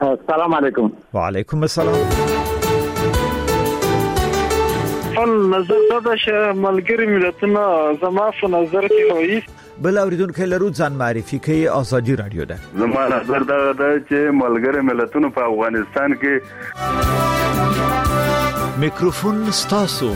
السلام علیکم. وعلیکم السلام. نظر دا چې ملګری ملتونه زما په نظر کې وایي بل اوریدونکو لرو ځان معرفي کوي. ازادي رادیو ده. زما نظر دا چې ملګری ملتونه په افغانستان کې میکروفون ستاسو.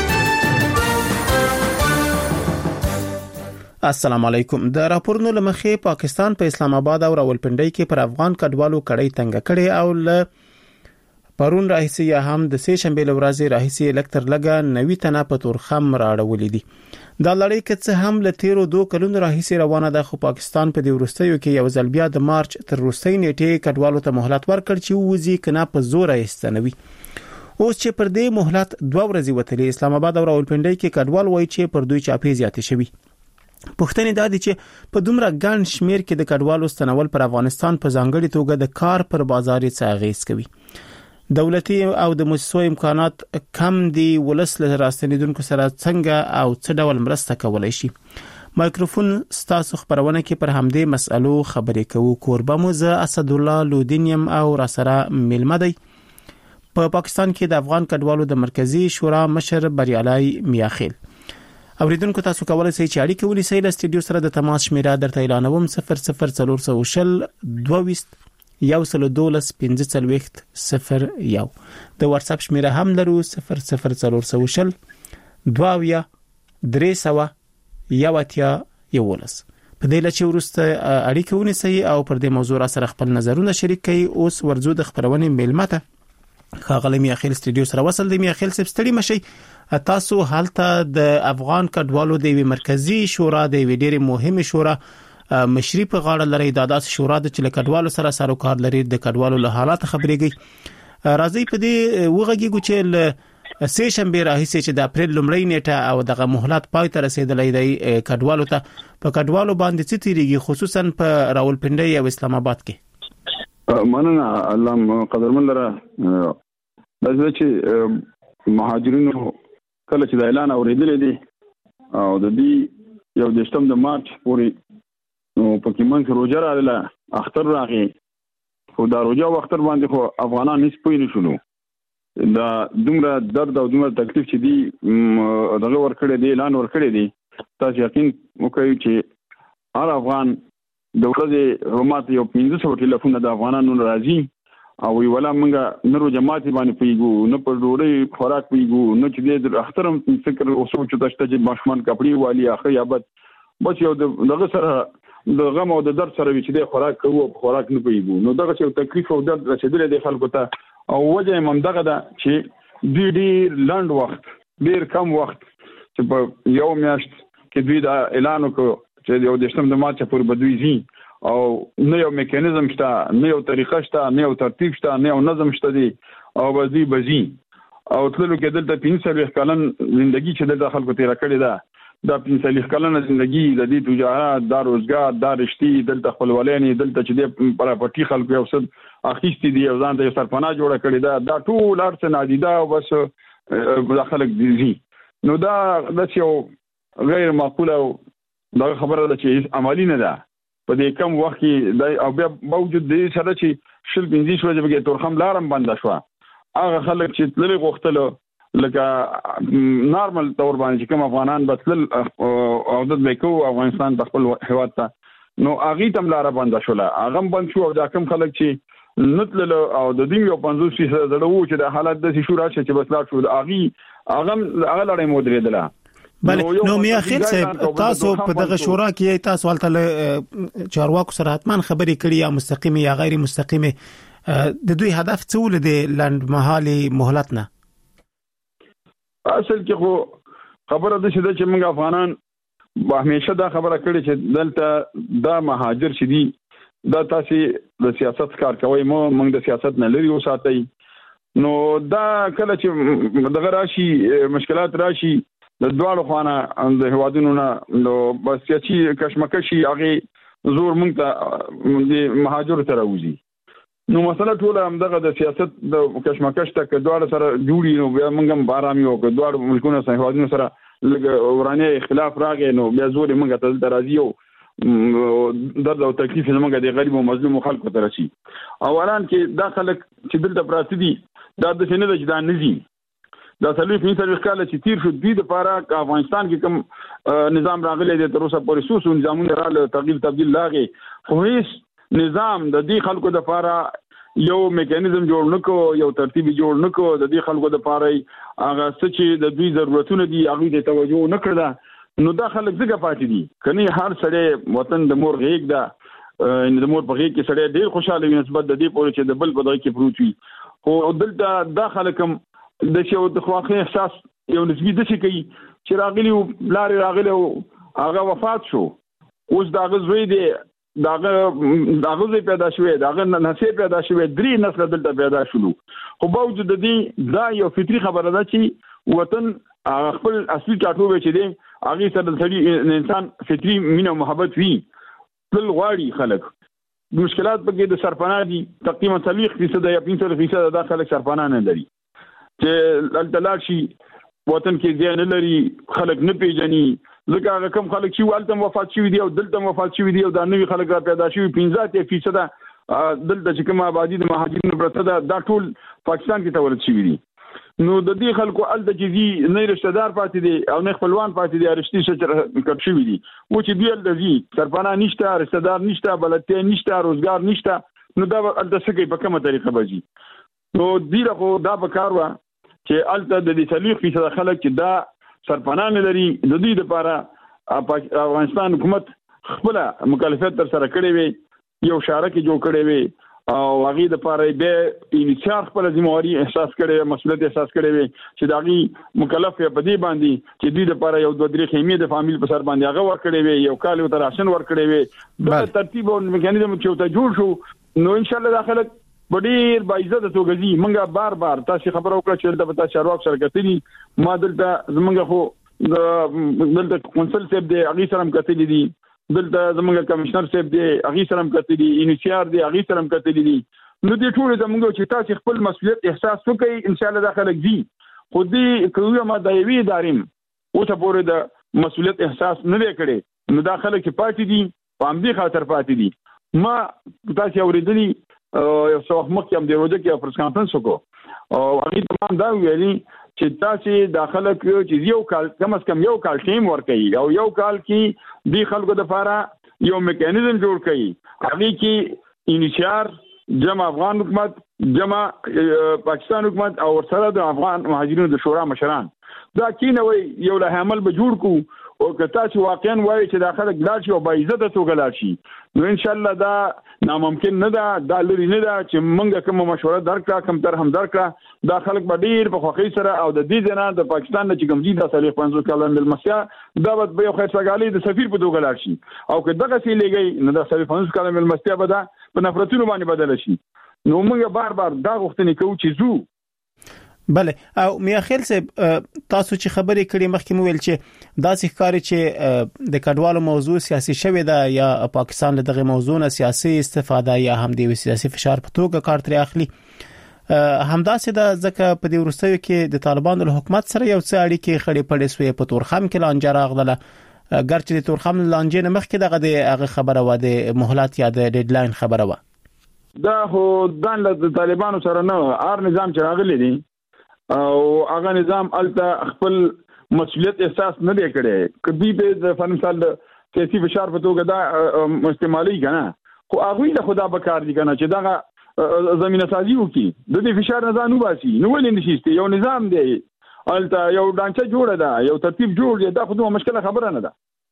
السلام علیکم. د راپورونو لمخې پاکستان په اسلام آباد او راولپنډي کې پر افغان کډوالو کړي تنګ کړي او ل پرون راهیسي یا هم د سه شنبه لورځي راهیسي الکتر لګا 90 تنه په تورخم راړولې دي. دا لړۍ کې څه هم ل 13 کلونو راهیسي روانه ده، خو پاکستان په دې ورستیو کې یو ځل بیا د مارچ تر وروستۍ نیټې کډوالو ته مهلت ورکړ چې وځي کنه په زور ایستنوي. اوس چې پر دې مهلت 2 ورځې وتلې، اسلام آباد او راولپنډي کې کډوال وایي چې پر دوی چاپی زیاتې شوي. پښتنې دا دي چې په دومره ګڼ شمیر کې د کډوالو ستنول پر افغانستان په ځانګړي توګه د کار پر بازار څخه اغیز کوي. دولتي او د مؤسسو امکانات کم دي، ولس له راستنیدونکو سره څنګه او څه ډول مرسته کولای شي. مایکروفون ستاسو خبرونه کې پر همدې مسألو خبرې کوو. کوربه مو زه اسد الله لودینیم او را سره ملمه دی. په پاکستان کې د افغان کډوالو د مرکزی شورا مشر بریالای میاخیل. اوریدونکو تاسو کولای شئ چې اړیکه ونیسئ له استودیو سره. د تماس شمیره درته اعلانوم 00420 112 د واتس اپ شمیره هم لرو 00420 2311. په دې لچې ورسته اړیکه ونیسئ او پر دې موضوع سره خپل نظرونه شریک کړئ. اوس ورزو د خبرونه میلمته خاغلی میاخیل استودیو سره وصل دی. میاخیل سب ستړي مشي. تاسو حالت د افغان کډوالو د مرکزی شورا د ډېرې مهمه شورا مشري په غاړه لري. د داس شورا د چل کډوالو سره سروکار لري، د کډوالو له حالات خبرېږي. راځي په دې وغږیږي چې سه شنبه راهیسي چې د اپریل لومړۍ نیټه او دغه مهلت پای ته رسیدلې دی کډوالو ته په کډوالو باندې څه تیریږي، خصوصا په راولپنډي او اسلام آباد کې. مننه الله قدرمن لره. دا چې مهاجرینو کله چې د اعلان اوریدلې دي او د دې یو د شتم د مارچ پورې نو پکې منځ روزه راغله، اختر راغی، خو دا روزه وختر باندې خو افغانان هیڅ پوه نه شول. دا دومره درد او دومره تکلیف چې دی دغه ورکړې دی، اعلان ورکړې دی. تاسو یقین وکړئ چې هر افغان د ورځې رومات یو 1500 ټلیفون د افغانانو راځي او ویلا منګه نورو جماعت باندې پیګو نه پر ډوړې خوراک پیګو نه چې د اخترم فکر او سوچ تاسو ته ماشمان کپړی والی اخر یابت بس یو دغه سره د غم او د درد سره چې د خوراک کوو خوراک نه پیګو نو دغه یو تکلیف او درد رسیدلې د خلکو ته او وجه هم دغه ده چې ډیر لاند وخت ډیر کم وخت چې په یو میاشت کې دوی دا اعلان وکړ چې یو د شتم د مارچ پر بدوي زی او نه یو میکانیزم شته، نه یو طریقه شته، نه یو ترتیب شته، نه یو نظم شته دی او بزی او تللو کې دلته 45 کلن ژوندۍ چې د خلکو تیر کړی دا 45 کلن ژوندۍ د دې تجارت، د روزګار، د رشتي، دلته خپلولاني، دلته چې د پراپرټي خلکو یو څه اخیستي دي او ځان ته سرپناه جوړ کړی دا ټول ارڅ نادیده او بس خلک دي. نو دا یو غیر معقوله دا خبره ده چې عملی نه ده. په دې کم وخت کې او بیا موجود دي سره چې شل 15 ورځې به تورخم لارم بند شو. هغه خلک چې تللی غوښتل لکه نارمل تور باندې کوم افغانان بتل او د بیکو افغانستان د خپل هیواد ته نو هغه تم لار بند شو. هغه بند شو او دا کوم خلک چې نتل او د دې یو 50% زړه چې د حالت د شو راشي چې بس لا شو هغه لړۍ مودریدله. بله نو میاخیل صاحب تاسو په دغه شورا کې تاسو ولته چارواکو سره حتمان خبرې کړې یا مستقیمه یا غیر مستقیمه د دوی هدف څه ول دي لاند مهالي مهلت نه؟ اصل کې خو خبره ده چې موږ افغانان همیشه دا خبره کړې چې دلته دا مهاجر چې دي دا تاسو د سیاست کار کوي موږ د سیاست نه لري وساتئ. نو دا کله چې دغه راشي مشکلات راشي د دوړو خوانه د هوادونو نه نو بس چې کشمکشي هغه زور مونږ ته د مهاجر تر راوځي. نو مسله ټول هم دغه د سیاست د کشمکش ته کډوړ سره جوړي نو بیا مونږ هم بارامي او کډوړ ملکونو سره هوادونو سره ورانه اختلاف راغی نو بیا زور مونږ ته درازي درد او تکلیف زمونږ د غریب او مظلوم خلکو ته رسي. اولان کې دا خلک چې دلته پراته دي دا د څه نه د جدا نزي دا سلوي فینسر کال چې تیر شو دوی د پاره افغانستان کې کوم نظام راغلی دی تر اوسه پورې سوسو نظامونه راغلي تغییر تبديل لاغي خو هیڅ نظام د دې خلکو د پاره یو میکانیزم جوړ نکو یو ترتیب جوړ نکو د دې خلکو د پاره هغه څه چې د دوی ضرورتونه دي هغه ته توجه نکړه نو دا خلک څنګه پاتې دي کني هر سړی وطن د مور غیږ ده د مور په غیږ کې سړی ډیر خوشاله وي نسبت د دې پورې چې د بل په دغه کې پروت وي او دلته دا خلک هم د شو د خواخې احساس یو نسبی د شي کوي چې راغلی او لارې راغلی او هغه وفات شو اوس دا غزوی دی داغه پیدا شوی داغه نسل پیدا شوی درې نسل دلته پیدا شول خو باوجود د دې دا یو فطری خبره ده چې وطن خپل اصلي ټاټوبه چې دی هغه سره د سړي انسان فطری مینه محبت وي بل غواړي خلک مشکلات پکې د سرپناه دي تقریبا 30% یا 50% د خلک سرپناه نه لري چې التلاشي وطن کې ځای نه لري خلک نه پیژني ځکه کوم خلک چې والته وفات شوی دی او دلته وفات شوی دی او دا نوې خلک را پیدا شوی 15% دلته چې کوم آبادی د مهاجرینو پرته دا ټول پاکستان کې تولد شوی دي نو د دې خلکو الته چې نه رشتہ دار پاتې دي او نه خپلوان پاتې دي رشتي شچر کټ شوی دي و چې دوی الته سرپناه نشته رشتہ دار نشته بلته نشته روزګار نشته نو دا الته څه کوي په کومه طریقه بږي نو دې له دا په کار و چې الته د دې 30% خلک چې دا سرپناه نه لري د دې لپاره افغانستان حکومت خپل مکلفیت تر سره کړی وي یو شارکه جوړ کړی وي او هغه د لپاره به انشاء خپل ذمہواری احساس کړي مسؤلیت احساس کړي وي چې داغي مکلف په دې باندې چې دې لپاره یو دوه درې خیمه د فامیل په سر باندې هغه ور کړی وي یو کال تر راشن ور کړی وي دا ترتیب او میکانیزم چې ته جوړ شو نو ان شاء الله داخله ډیر باعزت توګه منګه بار تاسو خبرو کړه چې د پتا چارواک شرکتې ما دلته زمونږ خو دلته کونسل صاحب دی هغه سره هم کتلې دي دلته زمونږ کمشنر صاحب دی هغه سره هم کتلې دي انیشیار دی هغه سره هم کتلې دي نو دې ټول زمونږ چې تاسو خپل مسؤلیت احساس وکړئ ان شاء الله داخله دي خو دې کومه ما دایوي داریم اوسه پورې د مسؤلیت احساس نه وکړي نو داخله کې پاتې دي په همدې خاطر پاتې دي ما تاسو اوریدلی یو څو وخت مخکې هم د روزه کې پرس کانفرنس وکړو او هغه تمام دا ویلي چې تاسو داخله کې چې یو کال کم از کم یو کال ټیم ورکړي او یو کال کې د خلکو د لپاره یو میکانیزم جوړ کړي هغه کې انیشیار جمع افغان حکومت جمع پاکستان حکومت او سره د افغان مهاجرینو د شورا مشران دا کینوي یو له عمل به جوړ کو او که تاسو واقعا وایي چې داخله ګلار شي او باعزت توګه لاړ شي نو ان شاء الله دا ناممکن نه ده دا لري نه ده چې موږ کوم مشوره درکړه کوم تر هم درکړه دا خلک به ډیر په خوخي سره او د دې ځنا د پاکستان چې کوم دي د 50 کلن ملمسیا دا به یو خیرڅګالي د سفیر په توګه لاړ شي او که دغه سی لګي نو د 50 کلن ملمسیا به دا په نفرتونو باندې بدل شي نو موږ بار دا غوښتنه کوو چې زو بله او میاخیل صاحب تاسو چې خبرې کړې مخکې مو ویل چې داسې ښکاري چې د کډوالو موضوع سیاسي شوې ده یا پاکستان له دغه موضوع نه سیاسي استفاده یا هم د سیاسي فشار په توګه کار ترې اخلي همداسې د ځکه په دې ورستیو کې د طالبانو له حکومت سره یو څه اړیکې خړې پړې سوې په تورخم کې لانجه راغله ګرچې د تورخم لانجې نه مخکې دغه د هغه خبره و د مهلت یا د ډیډلاین خبره و دا هو د طالبانو سره نه هر نظام چې راغلی دی او هغه نظام الته خپل مسؤلیت احساس نه دی کړی کدی په فنسال سیاسي فشار په توګه دا استعمالي کنه خو هغه له خدا به کار دي کنه چې دا زمينه سازي وکي د دې فشار نه ځانو باسي نو ولې نشي یو نظام دی الته یو ډانچه جوړه ده یو ترتیب جوړ دی دا خو دوه مشکله خبره نه ده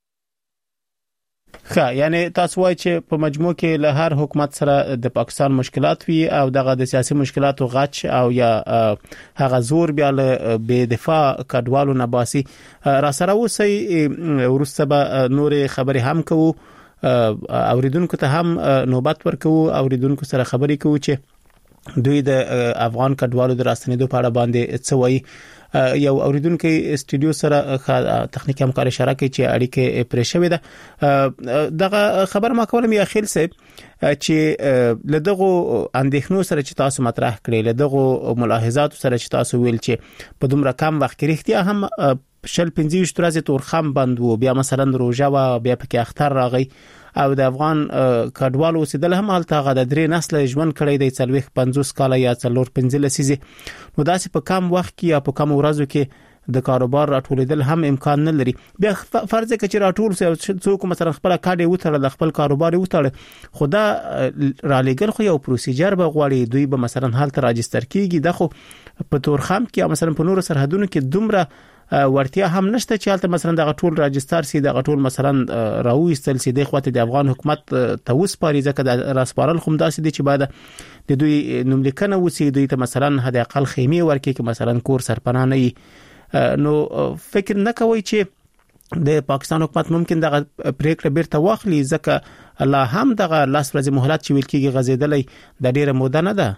ښه یعنی تاسو وایي چې په مجموع کې له هر حکومت سره د پاکستان مشکلات وي او دغه د سیاسي مشکلاتو غچ او یا هغه زور بیا له بے دفاع کډوالو نه باسي را سره وسی ورسته به نور خبرې هم کوو اوریدونکو ته هم نوبت ورکوو اوریدونکو سره خبرې کوو چې دوی د افغان کډوالو د راستنېدو په اړه باندې څه وایي یو اوریدونکو استودیو سره تخنیکی همکار اشاره کوي چې اړیکه پرې شوې ده دغه خبر ما کولم یا خیل صاحب چې لدغه اندېښنو سره چې تاسو مطرح کړی لدغه ملاحظات سره چې تاسو ویل چې په دومره کم وخت کې اړتیا هم شل 25 ورځې تورخم بند وو، بیا مثلا روژه وا، بیا پکې اختر راغی او د افغان کډوالو اوسېدل هم هلته غا د 3 نسل ژوند کړی دی 40-50 کال یا 15 لسیزه. نو داسې په کم وخت کې یا په کم ورځو کې د کاروبار راټولیدل هم امکان نه لري. بیا فرض کړئ چې راټول څوک مثلا خپل کاډي وتړل، د خپل کاروبار وتړل، خدا را لګل خو یو پروسیجر به غواړي، دوی به مثلا حالت راجستر کیږي. د خو په تورخم کې مثلا په نور سرحدونو کې دومره ورتیا هم نشته چې حالت مثلا د غټول راجستر سي، د غټول مثلا راوېستل سي د خواته د افغان حکومت توس پاري ځکه د راسپارل خو داسې دي چې بعد د دوی نوملیکنه وسی دوی ته مثلا حد اقل خیمه ورکې کې مثلا کور سرپناه نه. نو فکر نه کوي چې د پاکستان حکومت ممکن دغه پریکړه بیرته واخلي ځکه الله هم دغه لاس ورځې مهلت چې ویل کېږي غزیدلې د ډیره موده نه ده.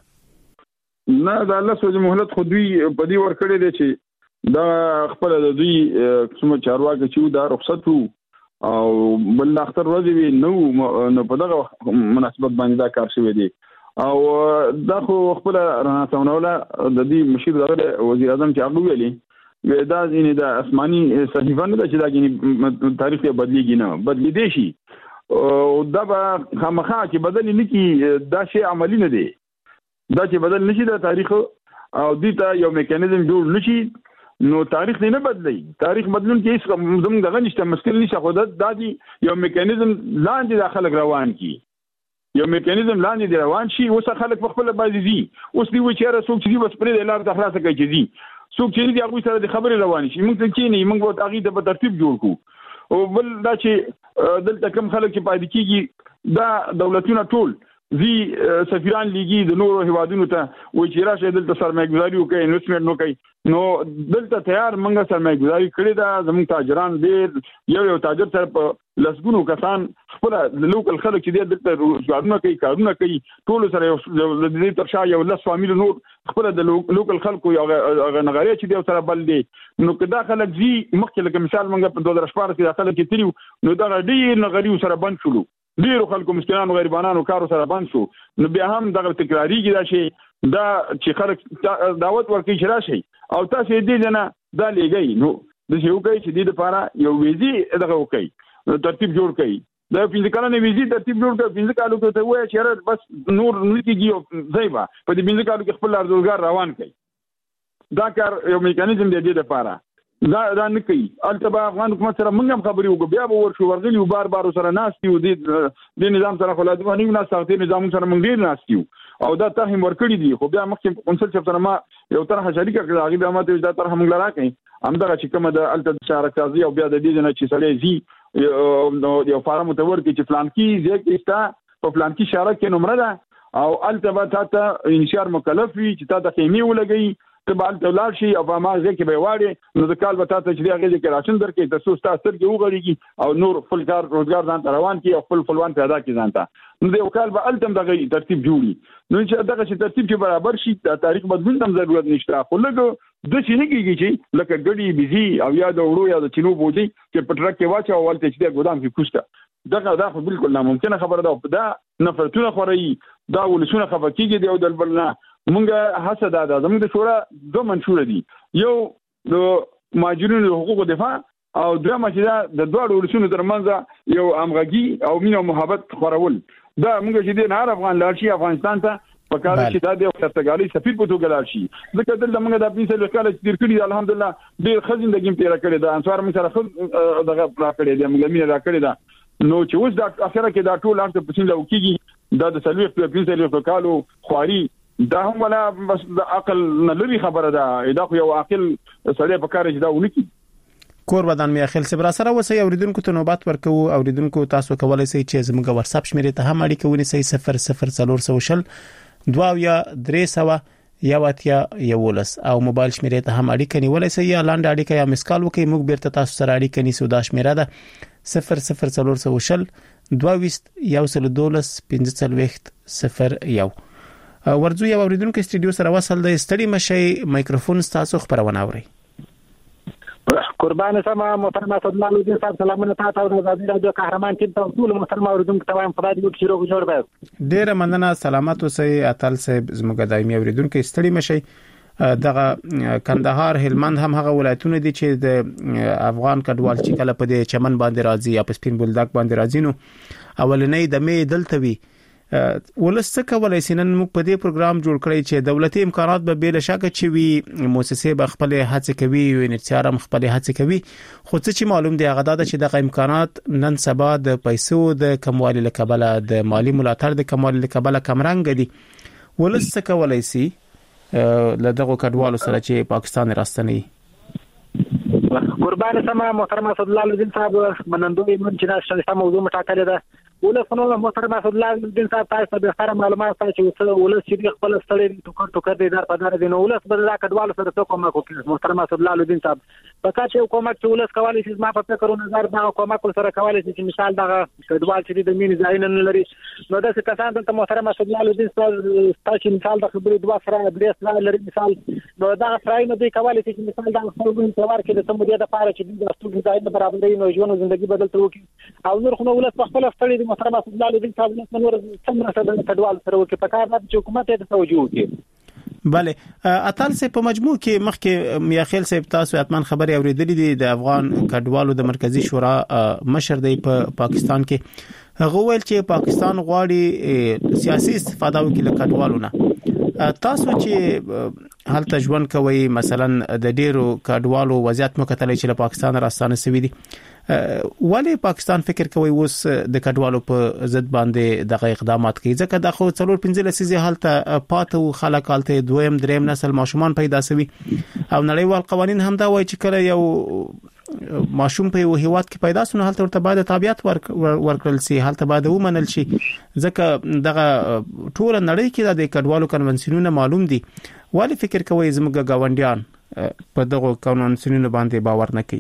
نه د الله سوځ مهلت خو دوی په دې ور کړی دی چې دا خپل د دوی کوم چارواکي چې دا رخصت وو او بل اختر ورځې نو په دغه مناسبت باندې دا کار شوی دی او دا خو خپل رانا څونوله د دې مشیر دغه وزیر اعظم چې هغه ویلي دا ځینې د آسماني صحیفه نه ده چې دا ځینې تاریخ یې بدلیږي، نه بدلیدي شي او دا به خامخا چې بدل نه کی دا شی عملی نه دی، دا چې بدل نشي د تاریخ او دې ته یو میکانیزم جوړ نشي نو تاریخ نه بدلی. تاریخ بدلون کې هیڅ زموږ دغه نشته، مشکل نشه، خو دا دی یو میکانیزم لاندې داخله روان کی، یو میکانیزم لاندې روان شي. اوس خلک په خپل بازي دي، اوس دی و چې رسوک چې بس پرې د لار د خلاصه کوي دي څوک چې دی هغه سره د خبرې روان شي. موږ ته چې نه موږ به هغه د ترتیب جوړ کو او بل دا چې دلته کوم خلک چې پاتې کیږي دا دولتونه ټول زی سفیران لیږي د نورو هیوادونو ته و چې راشه دلته سرمایه‌ګذاري وکړي، انویسټمنټ وکړي. نو دلته تیار منګه سرمایه‌ګذاري کړي دا زموږ تاجران ډېر یو تاجر سره په لسګونو کسان خپل د لوکل خلک چې دلته روزګارونه کوي، کارونه کوي، ټول سره یو د دې ترشا یو لس فامیل نور خپل د لوکل خلکو یو غنغاري چې دی سره بل دی. نو کدا خلک زی مخکې لکه مثال منګه په 2014 کې داخله کې تریو نو دا ډېر نغریو سره بند شول، ډیرو خلکو مسکینانو غریبانو کارو سره بند شو. نو بیا هم دغه تکراریږي دا شی دا چې خلک دعوت ورکړي چې راشي او تاسو دې نه دا لګي نو د شی وکړي چې دې لپاره یو ویزي دغه وکړي، ترتیب جوړ کړي، دا 15 کلونه ویزي ترتیب جوړ کړي. 15 کالو کې ته وایي چې بس نور نکیږي ځایبا په دې 15 کالو کې خپل روزګار روان کړي. دا کار یو میکانیزم دی دې لپاره دا نه کوي. البته افغان حکومت سره موږ هم خبرې وکړو، بیا به ورشو ورغلی بار سره ناستي و دې نظام سره خلاص باندې نه سختي نظام سره موږ ډیر ناستي او دا ته هم ورکړی دي. خو بیا مخکې قونسل چې سره ما یو طرح شریکه کړه هغه به ماته دا طرح موږ لراکې همدغه چې کومه د الته شارک تازي او بیا د دې نه چې سړی زی یو فارم متور کې چې پلان کې ځکه استا په پلان کې شارک کې نمبر ده او الته به تاسو انشار مکلف وي چې تاسو خیمه ولګي ته بال دولار شي او ما ځکه به واړي نو د کال به تاسو چې هغه کې راشن درکې تاسو تاسو کې وګړيږي او نور خپل کار روزګار ځان روان کی او خپل فلوان پیدا کی ځانته. نو د یو کال به التم دغه ترتیب جوړي نو چې دغه چې ترتیب کې برابر شي د تاریخ بدلون هم ضرورت نشته. خو لګ د شي نه کیږي چې لکه ګډي بيزي او یا د وړو یا د چینو بوجي چې پټرک کې واچو او ولته چې د ګودام کې کوشته دا خو بالکل ناممکنه خبره ده. دا نفرتونه خوري دا ولسونه خفقيږي دی او د بلنا مونږه حسد ده. زموږ د شورا دوه منشور دي، یو د ماجرینو حقوق دفاع او دوه چې د دوه ولسونو ترمنځ یو امغږي او مینه او محبت خورول. دا مونږ چې د هر افغان لارشي افغانستان ته په کار چې دا د پرتګالي سفیر په توګه لارشي ځکه دلته مونږ د 15 کال چې تیر کړی الحمدلله ډیر خزندګي تیر کړی دا انصار مونږ سره خود دغه پلا کړی دی مونږ مینه را کړی دا. نو چې اوس د اخره کې دا ټول ارته پسین لو کیږي دا د سلوي په 15 کالو خواري دا هم ولا بس د عقل نه لري خبره ده. دا خو یو عاقل سړی په کار چې دا ونکي. کور ودان می اخل سبرا سره وسه اوریدونکو ته نوبات ورکو. اوریدونکو تاسو کولای شئ چې زموږ واتس اپ شمیرې ته هم اړیکه ونیسئ 0040 2 یا 300 یا واتیا یولس او موبایل شمیرې ته هم اړیکه نیولای شئ یا لاندې اړیکه یا مسکال وکړئ. موږ بیرته تاسو سره اړیکه نیسو. دا شمیره ده 0040 22 112 15 01. ورځو یو اوریدونکو استودیو سره وصل د استړي مشي مایکروفون تاسو خبرونه اوري. قربان سما محترم صدمان الدین صاحب سلامونه تاسو او د رادیو قهرمان ټیم ته ټول محترم اوریدونکو ته وایم خدای دې شروع جوړ به. ډیره مننه، سلامات اوسئ اتل صاحب. زموږ دایمي اوریدونکو استړي مشي دغه کندهار هلمند هم هغه ولایتونه دي چې د افغان کډوال چې کله په دې چمن باندې راځي یا په سپین بولدک باندې راځي نو اولنې د می دلته وي ولست کولای سينن موږ په دې پروګرام جوړ کړی چې دولتي امکانات به بل شکه چې وي مؤسسه به خپل هڅه کوي او انتشار هم خپل هڅه کوي خو څه چې معلوم دی هغه دا چې دغه امکانات نن سبا د پیسو د کموالي لکبله د مالی ملاتړ د کموالي لکبله کمرنګ دي ولست کولای سي لدغه کډوالو سره چې پاکستان راستنی قربان سما محترم اسد الله الدین صاحب منندوی من چې ناشته موضوع مټاکله ده ولسنو محترم اسد الله الدین صاحب تاسو به خبره معلومات تاسو چې ولس چې خپل ستړي ټوکر دي در په دار دي نو ولس به دا کډوالو سره څه کومه کوي محترم اسد الله الدین صاحب پکې چې کومک چې ولس کولی شي ما په فکر نظر دا کومک سره کولی شي چې مثال دا کډوال چې د مين ځای نه لري نو دا څه کسان ته محترم اسد الله الدین صاحب تاسو مثال د خبرې دوا سره درې سره لري مثال نو دا فرای نه دی کولی شي چې مثال دا خپل انتظار کې د سمودیه د پاره چې د ستونزې ځای نه برابرې نو ژوند ژوندۍ بدل وکړي او نور خو ولس په خپل ستړي محترم اسد الله الدین صاحب نن ور څنګه سره کډوال سره وکړي په کار د حکومت ته توجه وکړي بله اتل سه په مجموع کې مخکې میاخیل صاحب تاسو اتمن خبري اوریدلې دي د افغان کډوالو د مرکزی شورا مشر دی په پاکستان کې هغه ویل چې پاکستان غواړي سیاسي استفاده وکړي له کډوالو نه تاسو چې هلته ژوند کوي مثلا د ډیرو کډوالو وضعیت مو کتلې چې له پاکستان راستانه سوي دي ولی پاکستان فکر کوي اوس د کډوالو په ضد باندې دغه اقدامات کوي ځکه د خو 4-15 لسیزه حالت پاتو خلک حالت دویم دریم نسل ماشومان پیدا سوي او نړیوال قوانين هم دا وایي چې کله یو ماشوم په یو هیواد کې پیدا سونه حالت ورته باید تابعیت ورکړل سي حالت باید ومنل شي ځکه دغه ټول نړۍ کې د کډوالو کنونسیونونه معلوم دي ولی فکر کوي زموږ گاونډیان په دغه کنونسیونونو باندې باور نه کوي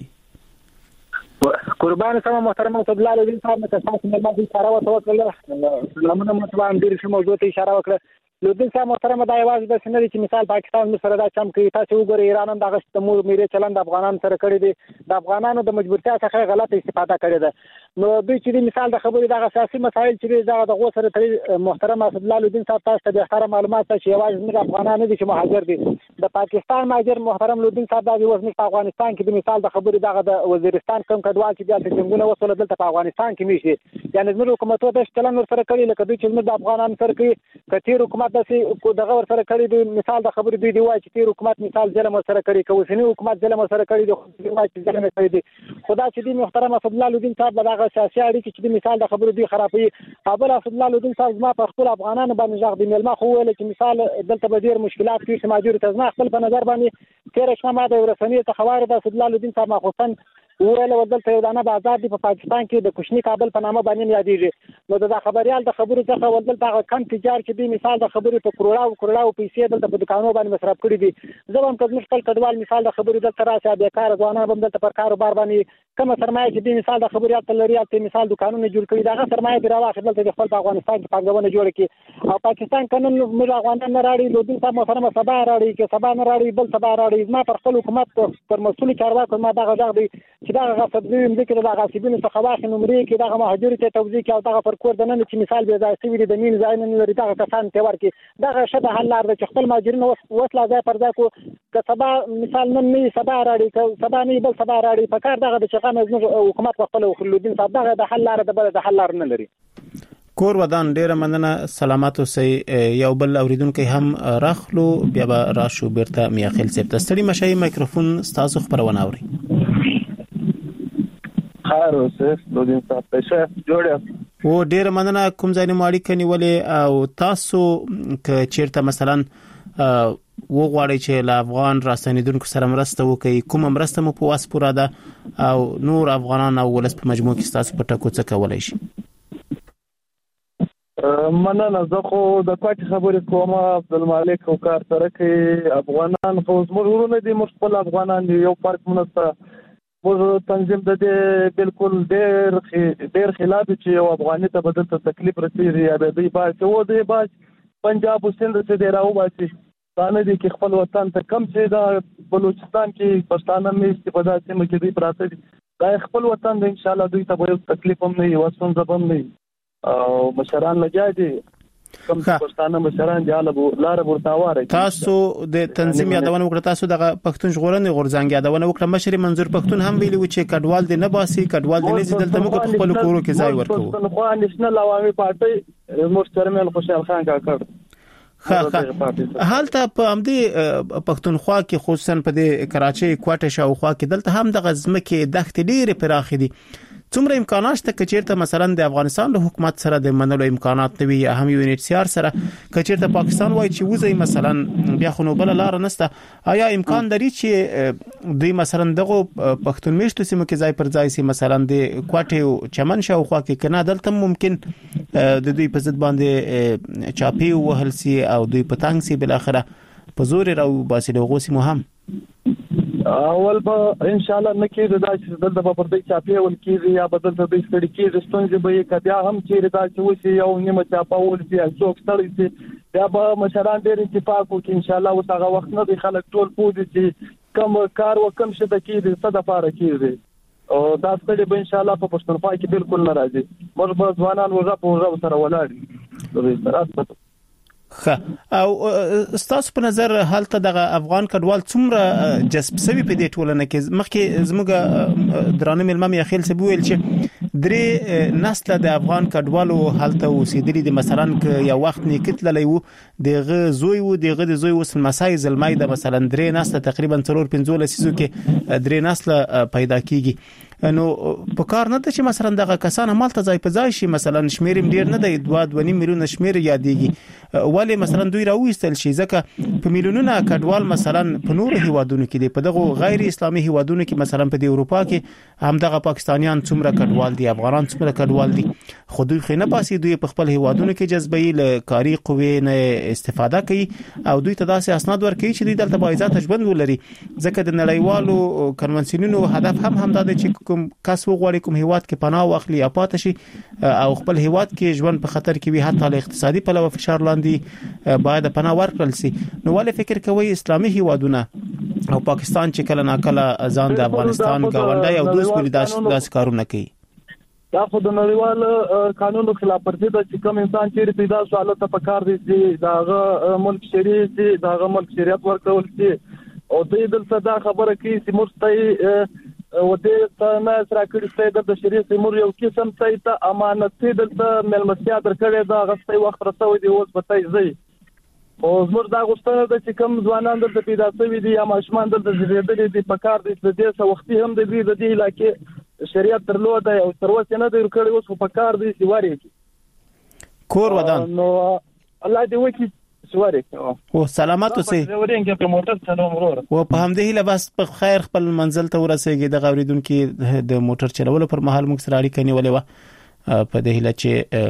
قربان سما محترم اسد الله الدین صاحب نه تاسو نه باندې اشاره وکړه سلامونه متوان ډیر څه موضوع ته اشاره وکړه لودین صاحب محترم دا یوازې د سنري چې مثال پاکستان سره دا چم کوي تاسو وګورئ ایران هم دغه تمور میره چلند افغانان سره کړی دي د افغانانو د مجبورتیا څخه غلطه استفاده کړې ده نو دوی چې مثال د خبرې دغه سیاسي مسایل چې دغه سره تر محترم اسد الله الدین صاحب تاسو ته ښه معلومات چې یوازې نه افغانان دي چې مهاجر دي د پاکستان مهاجر محترم لودین صاحب د وزن په افغانستان کې د مثال د خبرې دغه د وزیرستان کوم کډوال چې د څنګهونه وصول دلته په افغانستان کې میشي یعنی زموږ حکومت ته چلن ور سره کړی لکه دوی چې د افغانان سره کوي کثیر حکومت د ور سره کړی دی مثال د خبرې دوی دی وایي چې تیر حکومت مثال ظلم سره کړی کوسنی حکومت ظلم سره کړی دی وایي چې ظلم کړی دی خدا چې دی محترم اسد الله الدین صاحب دغه سیاسي اړیکې چې مثال د خبرې دوی خرابوي ابل اسد الله الدین صاحب ما په خپل افغانانو باندې ځغ دی ملما خو ویل چې مثال دلته به ډیر مشکلات کې سماجر ته خپل په نظر باندې تیر شمه ما د ورسنی ته خوار د اسد الله الدین صاحب ما خوستن ویل ودلته یو دانه بازار دی په پاکستان کې د کوشنی کابل په نامه باندې یادېږي نو د خبريال د خبرو څخه ودلته کم تجار چې دی مثال د خبرې په کروڑاو پیسې دلته په دکانونو باندې مصرف کړي دي زبم کله خپل کډوال مثال د خبرې دلته راځي بیکار ځوانان هم دلته پر کاروبار باندې کوم سرمایه چې دی مثال د خبريال تلري ته مثال دکانونه جوړ کړي دا سرمایه دی راوخه دلته خپل په افغانستان کې پنګونه جوړ کړي او پاکستان قانون موږ افغانان نه راړي لودین صاحب محترم سبا راړي کې سبا نه راړي بل سبا راړي ما پر خپل حکومت پر مسؤل چارواکو ما دا غږ دی چې دا غصب دی مدکره د غاصبینو څخه واخې نمرې کې دغه مهاجر ته توزیع کې او دغه پر کور د نن چې مثال به ځای سوي د مين ځای نه لري دغه کسان ته ورکی دغه شته حل لار د خپل مهاجرین وسلا ځای پر ځای کو که سبا مثال نن نه سبا راړي که سبا نه بل سبا راړي په کار دغه د چغه حکومت خپل خلودین صاحب دغه د حل لار د حل لار نه لري کور ودان ډیره مننه سلامات اوسئ یو بل اوریدونکو هم راخلو بیا به راشو بیرته میاخیل صاحب ته ستړي مشي مایکروفون تاسو خبرونه اوري خیر اوسه لودین صاحب پېښه جوړه و ډیر مننه کوم ځای نه ماړی کني ولې او تاسو ک چیرته مثلا و غواړي چې له افغان راستنیدونکو سره مرسته وکړي کوم مرسته مو په واس پوره ده او نور افغانان او ولس په مجموع کې تاسو په ټکو څه کولای شي مننه زه خو د پاتې خبرې کوم عبدالمالک او کار سره کې افغانان خو زموږ ورونه دي مخبل افغانان یو فرق منسته موږ تنظیم د دې بالکل ډېر خلاف چې یو افغاني ته بدل ته تکلیف رسېږي یا د دې باج او د باج پنجاب او سند څخه دی راو باسي ثانه دي کې خپل وطن ته کم چې دا بلوچستان کې پښتانه مې استفاده سیمه کې دی پراته دي دا خپل وطن دی ان شاء الله دوی ته به تکلیف هم نه وي وسون زبم نه او مشران لګیا دي کوم پښتانه مشران دي لار ورتاواره. تاسو د تنظیم یادونه وکړه، تاسو د پښتون ژغورنې غورځنګ یادونه وکړه. مشر منظور پښتون هم ویلي و چې کډوال دي نه باسي، کډوال دي نه زی دلته موږ خپل کورو کې ځای ورکوو. پښتونخوا نېشنل عوامي پارټي محترم خوشحال خان کاکړ حالته په امدې پښتونخوا کې خصوصا په د کراچۍ کوټه شاوخوا کې دلته هم د غزمکه دښتې ډېرې پراخې دي. څومره امکانات شته کچیرته مثلا د افغانستان له حکومت سره د منلو امکانات نوي یا هم UNHCR سره کچیرته پاکستان وایي چې وځي مثلا بیا خو نو بل لار نشته، آیا امکان لري چې دوی مثلا دغه پښتون میشتو سیمو کې ځای پر ځای سي مثلا د کوټه چمن شاوخوا کې کنه دلته ممکن د دوی په ضد باندې چاپی وهل سي او دوی پتنګ سي بل اخره په زور راو باسي دغه سیمو هم اول به ان شاء الله نکې دا چې دلته په پردې چاپی ول کېږي یا بدل ته د ستړي کې ستونزې به یې کبیا هم چې دا چې وسی یو نیمه چاپا ول چې څوک ستړي سي بیا به مشران ډېر اتفاق وکړي ان شاء الله. اوس هغه وخت نه دی خلک ټول پوه دي چې کم کار وکم شه د کېږي څه د پاره کېږي او دا ستړي به ان شاء الله په پښتونخوا کې بالکل نه راځي. موږ به ځوانان ورغه سره ولاړ او ستاسو په نظر حالت د افغان کډوال څومره جذب سوي په دې ټولنه کې؟ مخکې زموږ درانه ملمم یا خیل سبو ویل چې درې نسل د افغان کډوالو حالت اوسېدلي دي. مثلا ک یو وخت نیکت للی وو دغه زوی وو دغه د زوی وسل مسای زلمای د مثلا درې نسل تقریبا 4-5 لسیزو کې درې نسل پیدا کیږي. نو په کار نه ده چې مثلا دغه کسان مالته ځای په ځای شي، مثلا شمیر ډیر نه دی 2.5 میلیون شمیر یادېږي، ولی مثلا دوی راوېستل شي ځکه په میلیونونو کډوال مثلا په نور هیوادونو کې دي، په دغه غیر اسلامي هیوادونو کې مثلا په اروپا کې هم دغه پاکستانیان څومره کډوال دي، افغانان څومره کډوال دي، خو دوی خنه پاسي دوی په خپل هیوادونو کې جذبي ل کاری قوې نه استفاده کوي او دوی ته داسې اسناد ورکوي چې دوی دلته باعزت ژوند ولري. ځکه د نړیوالو کنونسیونونو هدف هم دا دی چې کوم کس وغواړي کوم هیواد کې پناه واخلي یا پاتې شي او خپل هیواد کې ژوند په خطر کې وي، حتی له اقتصادي پلوه فشار لاندې باید پناه ورکړل شي. نو ولې فکر کوي اسلامي هیوادونه او پاکستان چې کله ناکله ځان د افغانستان گاونډي او دوست ګوري داس کارونه کوي؟ دا خو د نړیوال قانونو خلاف ورزي ده چې کوم انسان چې پیدا شو الله ته پکار دي چې داغه ملک شریعت دي داغه ملک شریعت ورکول شي او دې دلته دا خبره کوي چې مرستي او دې ته نه سره کړی د شریعت امور یو قسم ته امانت دلته ملمستیا درکړې دا غستې وخت رسوي دی اوس بتای زی او زموږ دا غوښتنه ده چې کوم ځوانان دلته پیدا شوي دي یا ماشومان دلته زیږیدلي دي پکار دي چې دې څه وختي هم د دې علاقې شریعت درلوده او تر اوسه نه دی ورکړی، اوس په کار دي چې واري کور ودان نو الله دې وکړي سواري او سلامت اوسئ ورینګ په موټر چلوم ورور او په همدې هیله بس په خیر خپل منزل ته ورسېږي. د غوریدونکو د موټر چلولو پر مهال موږ سره اړیکه نیولې و په دې هیله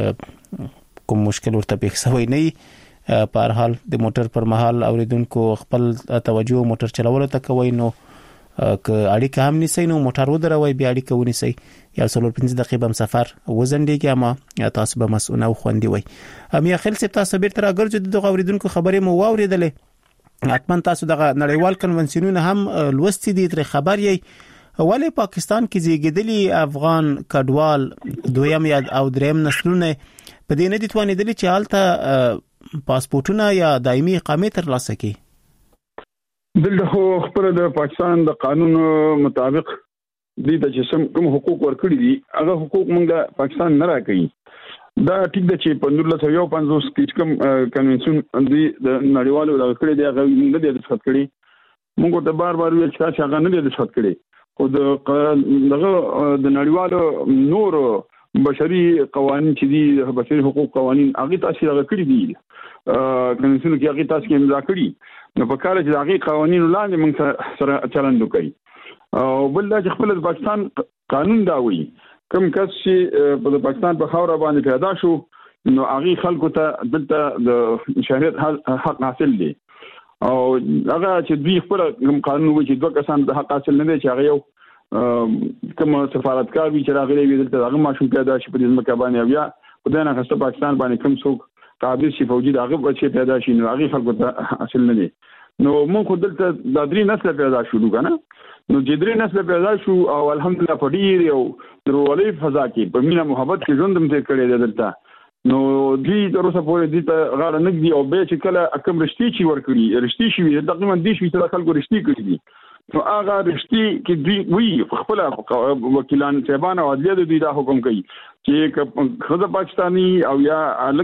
چې کوم مشکل ورته پیښ شوی نه. په هر حال د موټر پر مهال اوریدونکو خپل توجه موټر چلولو ته کوي، نو ک اړیکه هم نسی نو موټر ودروي بیا اړیکه ونیسي یا 15 دقیقې هم سفر وزندېږي اما تاسو به مسؤونه خوندي وي. امیا خل سپ تاسو بیرته راګرځو د اوریدونکو خبرې مو واوریدلې، حتما تاسو دغه نړیوال کنونسیونونه هم لوستي دي تر خبر یې ولی پاکستان کې زیږیدلي افغان کډوال دویم یا او دریم نسلونه په دې نه دي توانیدلي چې حالت پاسپورتونه یا دایمي اقامه ترلاسه کړي. دلته خپل د پاکستان د قانون مطابق دې د جسم کوم حقوق ورکړي دي هغه حقوق موږ د پاکستان نه راکړي. دا ټیک ده چې په 1951 کې کوم کنونسیون دی د نړیوالو راکړي دی هغه موږ د دې څخه کړی، موږ ته بار ویل چې هغه نه دي څخه کړی، خو د نړیوالو نور بشري قوانين چې دي بشري حقوق قوانين هغه تاسو راکړي دي کنونسیون کې هغه تاسو کې امضا کړی، نو په کار چې هغه قوانين لاندې موږ سره چلند وکړي. او بل دا چې خپل د پاکستان قانون دا وایي کوم کس چې په پاکستان په خاور باندې پیدا شو نو هغه خلکو ته دلته د شهريت حق حاصل دي، او هغه چې دوی خپل قانون وایي چې دوه کسان د حق حاصل نه دي چې هغه یو کوم سفارتکار وي چې راغلي وي دلته هغه ماشوم پیدا شي په دې ځمکه باندې بیا په دغه خاصه پاکستان باندې کوم څوک قابل شي فوجي دغه بچي پیدا شي نو هغه خلکو ته حاصل نه دي. نو موږ دلته د درې نسل پیدا شو کنه، نو چې درې نسل پیدا شو او الحمدلله په ډیر یو درولې فضا کې په مینا محبت کې ژوند هم تیر کړی دی دلته، نو دوی تر اوسه پورې دې ته غاړه نه دی او به چې کله کوم رښتې چې ورکړي رښتې شي تقریبا دې شي چې خلکو رښتې کړی دي نو هغه رښتې کې دوی وی خپل وکیلان صاحبان او عدلیه دوی دا حکم کوي چې خزه پاکستانی او یا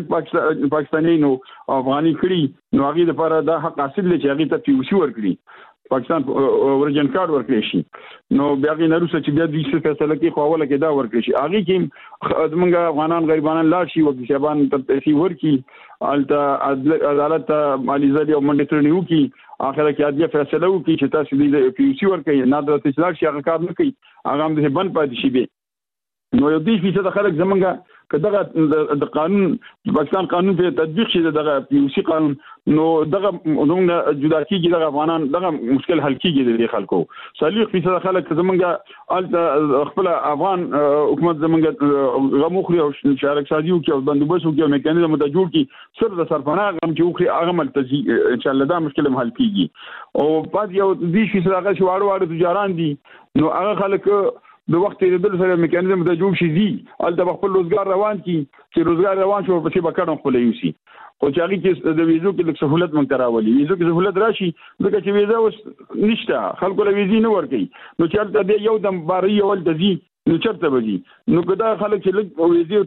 الګ پاکستانی نو افغاني کړي نو هغه لپاره دا حق حاصل دي چې هغه ته پیوسی ورکړي پاکستان اوريجن کارت ورکړي شي نو بیا غي نروسه چې بیا د څه فیصله کې خواله کې دا ورکړي شي هغه کې زمونږ افغانان غریبانان لا شي وکړي شبان ته پیسې ورکړي الته عدالت مالی زدي او منډه ترنیو کې اخر کې عادي فیصله وکړي چې تاسو دې پیوسی ورکړي نه د اصلاح شي هغه کار نه کوي هغه هم دې بند پاتې شي به نو یو دې فیصد خلک زمونږ کداغه د قانون پاکستان قانون په تطبیق شي دغه پیوسی قانون نو دغه زمونږ جدا کیږي دغه افغانان دغه مشکل حل کیږي د خلکو 40% خلک زمونږ الته خپل افغان حکومت زمونږ غموخري او شارک سازي او کې بندوبست او کې میکانیزم ته جوړ کی سر د سرپناه غم چې اوخري هغه ملتزي ان شاء الله دا مشکل حل کیږي او پات یو دې شي سره هغه شواړو تجاران دي نو هغه خلک د وخت د دل سره میکانیزم ته جوړ شي دي الته خپل روزګار روان کی چې روزګار روان شو په څه بکړم خپل یوسي او چې هغه کې د ویزو کې د سہولت من کراولي ویزو کې سہولت راشي ځکه چې ویزا اوس نشته خلکو له ویزې نه ورکي نو چې الته یو دم باري ول د دي نو چرته وږي نو کدا خلک چې لږ ویزې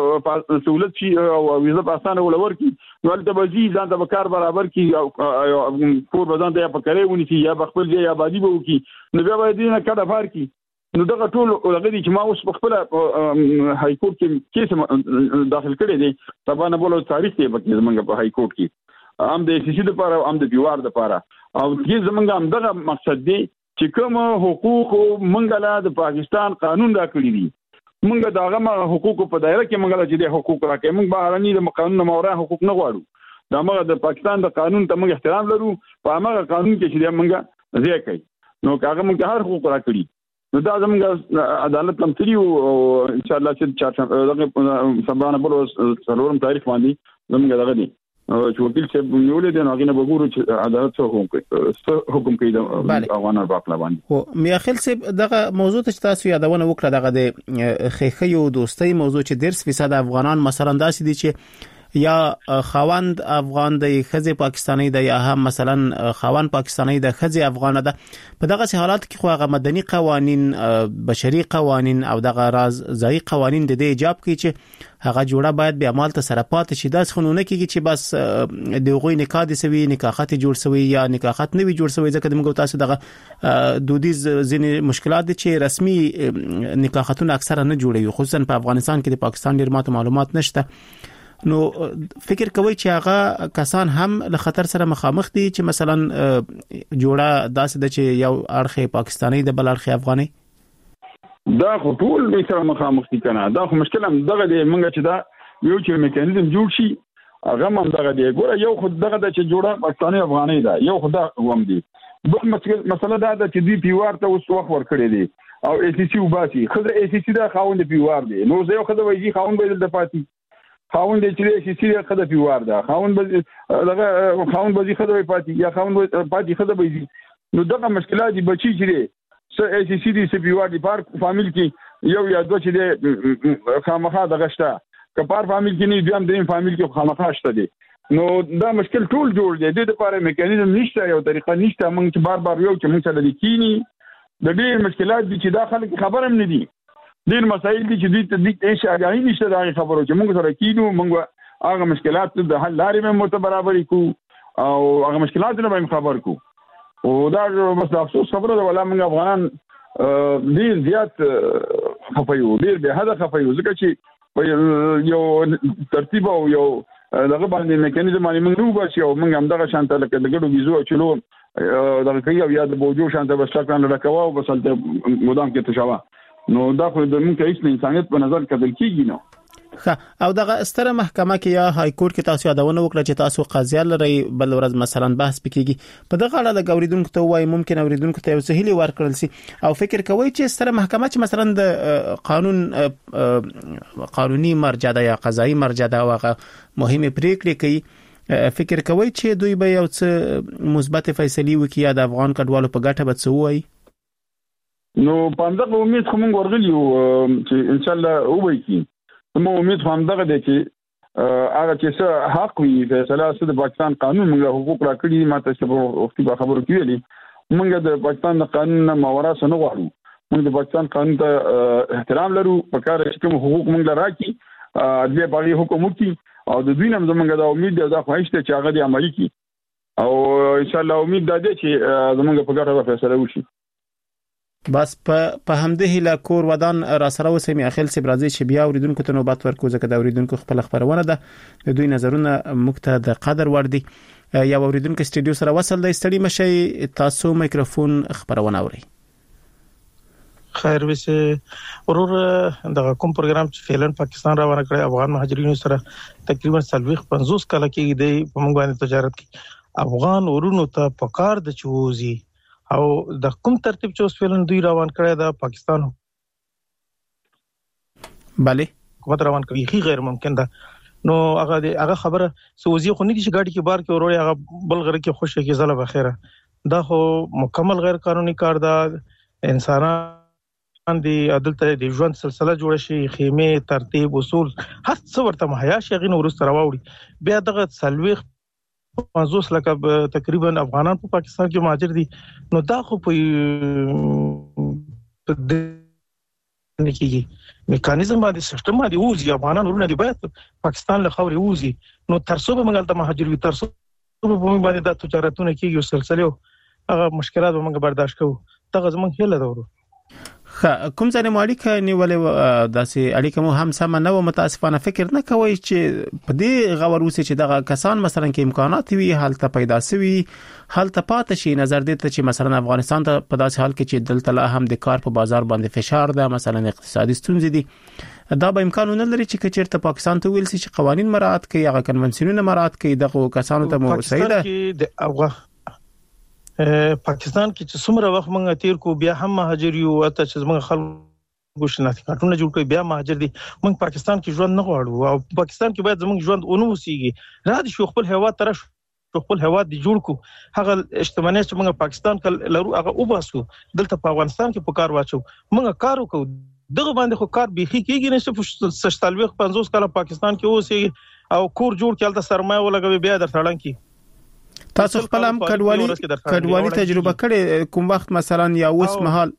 ته سہولت شي او ویزا په اسانه ول ورکي نو الته وځي ځان ته کار برابر کی او کور بدن ته په کړې ونی چې یا خپل یا آبادی به وکي نو بیا به دې نه کډه فار کی نو دغه ټول هغه دي چې ما اوس په خپل های کورټ کې کیس داخل کړی دی طبعا بوله تاریخ دی په زمونږ په های کورټ کې هم د سی سی لپاره هم د پیوار لپاره او چې زمونږ هم دغه مقصد دی چې کوم حقوق مونږ له د پاکستان قانون دا کړی دي مونږ دغه حقوق په دایره کې مونږ له چې حقوق راکې مونږ بهرني د قانون مورا حقوق نه غواړو دا موږ د پاکستان د قانون ته موږ احترام لرو په هغه قانون کې چې موږ ځای کوي نو هغه موږ هر حقوق راکړي نو دا زموږ عدالت هم تری او ان شاء الله چې دغه سبانه بل څلورم تاریخ باندې زموږ دغه دي چې وکیل چې نیولې دي نو هغه نه وګورو چې عدالت څه حکم کوي د افغانانو په خپل باندې خو میاخیل صاحب دغه موضوع ته تاسو یادونه وکړه دغه د خیخیو دوستۍ موضوع چې 10% افغانان مثلا داسې دي چې یا خاوند افغان د خزه پاکستانی د یا هم مثلا خاوند پاکستانی د خزه افغان ده په دغه حالات کې خو هغه مدني قوانين بشري قوانين او دغه راز ځای قوانين د دې ایجاب کوي چې هغه جوړه باید به عمل ته سره پات شي داس خنونه کیږي چې بس د غوي نکاح دي سوي نکاحات جوړ سوي یا نکاحات نه وي جوړ سوي ځکه موږ تاسو دغه دودیز ځینې مشکلات دي چې رسمي نکاحاتونه اکثره نه جوړوي خصوصا په افغانستان کې د پاکستان ډیر معلومات نشته نو فکر کوي چې هغه کسان هم له خطر سره مخامخ دي چې مثلا جوړه داسې د چې یو اړخ پاکستانی د بل اړخ افغاني دا خو ټول به سره مخامخ دي کنه دا خو مشکل هم دغه دی موږ چې دا یو چې میکانیزم جوړ شي هغه هم دغه دی ګوره یو خو دغه د چې جوړه پاکستانی افغاني دا یو خدا هم دي بل مسله دا ده چې دی پیوار ته اوس وخت ور کړی دی او ای سی سی وباسي خزه ای سی سی دا خاوند پیوار دی نو زه یو خزه وایي خاوند به د پاتې خاوند چې سیری خدای پیوار ده خاوند دغه خاوند بزی خدای پاتې یا خاوند پاتې خدای بزی نو دغه مشکلات دي بچی چې سه ای سی دی سی پیوار دي پار فامیل کې یو یا دوه چې د خامخا دغه شته کپار فامیل کې نه دویم دریم فامیل کې خامخا شته دي نو دا مشکل ټول جوړ دی د لپاره میکانیزم نشته یو طریقه نشته موږ چې بار یو چې موږ سره لیکيني د ډېر مشکلات دي چې داخله خبر هم نه دي ډیر مسایل دي چې د دې هیڅ اغاهي نشته دا خبرو چې موږ سره کینو موږ هغه مشکلات د حل لارې مو ته برابرې کو او هغه مشکلات نه به خبر کو او دا بس افسوس خبره ده ولا موږ افغانان ډیر زیات خفایو ډیر به حد خفایو ځکه چې یو ترتیب او یو دغه باندې میکانیزم باندې موږ نو باسي او موږ هم دغه شانته لکه د ګډو ویزو چلو دغه کوي او یا د بوجو شانته بس ټاکان لکوا او بس تل مدام کې تشوا نو دا خو د موږ هیڅ انسانیت په نظر کتل کیږي نو او دغه ستره محکمه کې یا های کورټ کې تاسو یادونه وکړه چې تاسو قاضیان لري بل ورځ مثلا بحث پکېږي په دغه اړه د اوریدونکو ته وایي ممکن اوریدونکو ته وسهیلی ورکړل سي او فکر کوي چې ستره محکمه چې مثلا د قانوني مرجع ده یا قضایي مرجع ده واغه مهمه پریکړې کوي فکر کوي چې دوی به یو څه مثبت فیصله وکړي یا د افغان کډوالو په ګټه به څه وایي نو پاندغه امید کوم ورغلی چې ان شاء الله وایي نو امید هم دغه دی چې هغه چې څه حق وي فیصله د پاکستان قانون موږ حقوق راکړي ماته څه په وختي خبرو کې ویلي موږ د پاکستان د قانون نه ماورا څه نه غواړو موږ د پاکستان قانون ته احترام لرو په کار چې کوم حقوق موږ لراکي د باغي حکومت او د دوی نم زمونږ د امید د خواهش ته چې هغه د عملي کی او ان شاء الله امید ده چې زمونږ په ګټه فیصله وشي. بس په همدې هله کور ودان را سره وسمي اخیل سی برازي چې بیا اوریدونکو ته نوبت ورکو ځکه د اوریدونکو خپل خبرونه ده د دوی نظرونه مکته د قدر ور دي. یا اوریدونکو استډیو سره وصل د استډي مشي تاسو میکروفون خبرونه اوري. خیر وسه ورور د کوم پروګرام چې فعلن پاکستان روانه کړی افغان مهاجرینو سره تقریبا 50 کال کې د موږ باندې تجارت کی افغان ورونو ته پکار د چوزي او د کوم ترتیب چې فعلن دوی روان کړی د پاکستان bale حکومت روان کړی غیر ممکن ده نو هغه خبره سوزي خو نه دي چې ګاډي کې بار کې ورور هغه بل غره کې خوشي کې زله بخیره دا خو مکمل غیر قانوني کار ده. انسانان د عدالت د ژوند سلسله جوړ شي خیمه ترتیب اصول هر څه ورته مهیا شي غن ورسره راوړي بیا دغه سلويخ 50 لکه تقریبا افغانان په پاکستان کې مهاجر دي نو دا خو په نکیږي میکانیزم باندې سیستم باندې وځي افغانان ورونه دي باید پاکستان له خوري وځي نو ترڅو به موږ د مهاجر وي ترڅو به موږ باندې د تجارتونه کیږي سلسله هغه مشکلات به موږ برداشت کوو دغه زموږ هله ده. کوم ځای مالک نیولې داسې اړیکه مو هم سم نه و متاسفانه فکر نه کوي چې په دې غور وسی چې دغه کسان مثلا کې امکانات وي حالت پیدا سوي حالت پات شي نظر دې ته چې مثلا افغانستان ته په داسې حال کې چې دلته لا هم د کار په بازار باندې فشار ده مثلا اقتصادي ستونزې دي دا به امکان نه لري چې چیرته پاکستان ته ویل شي چې قوانين مراعات کوي هغه کنونسیونونه مراعات کوي دغه کسانو ته مو سیده پاکستان کې چې څومره وخت موږ تیر کو بیا هم مهاجر یو اته چې موږ خلکو شناختی کارتونه جوړ کړي بیا مهاجر دي موږ پاکستان کې ژوند نه غواړو او پاکستان کې باید زموږ ژوند اونو وسیږي را دي شو خپل هوا تر خپل هوا دي جوړ کو هغه اجتماعي چې موږ پاکستان کې لرو هغه وباسو دلته په افغانستان کې په کار واچو موږ کار وکړو دغه باندې خو کار بيخي کېږي نه چې 50 کال پاکستان کې اوسې او کور جوړ کړل د سرمایه ولګوي بیا درتړن کی تاسو خپل هم کډوالي تجربه کړې کوم وخت مثلا یا اوس مهال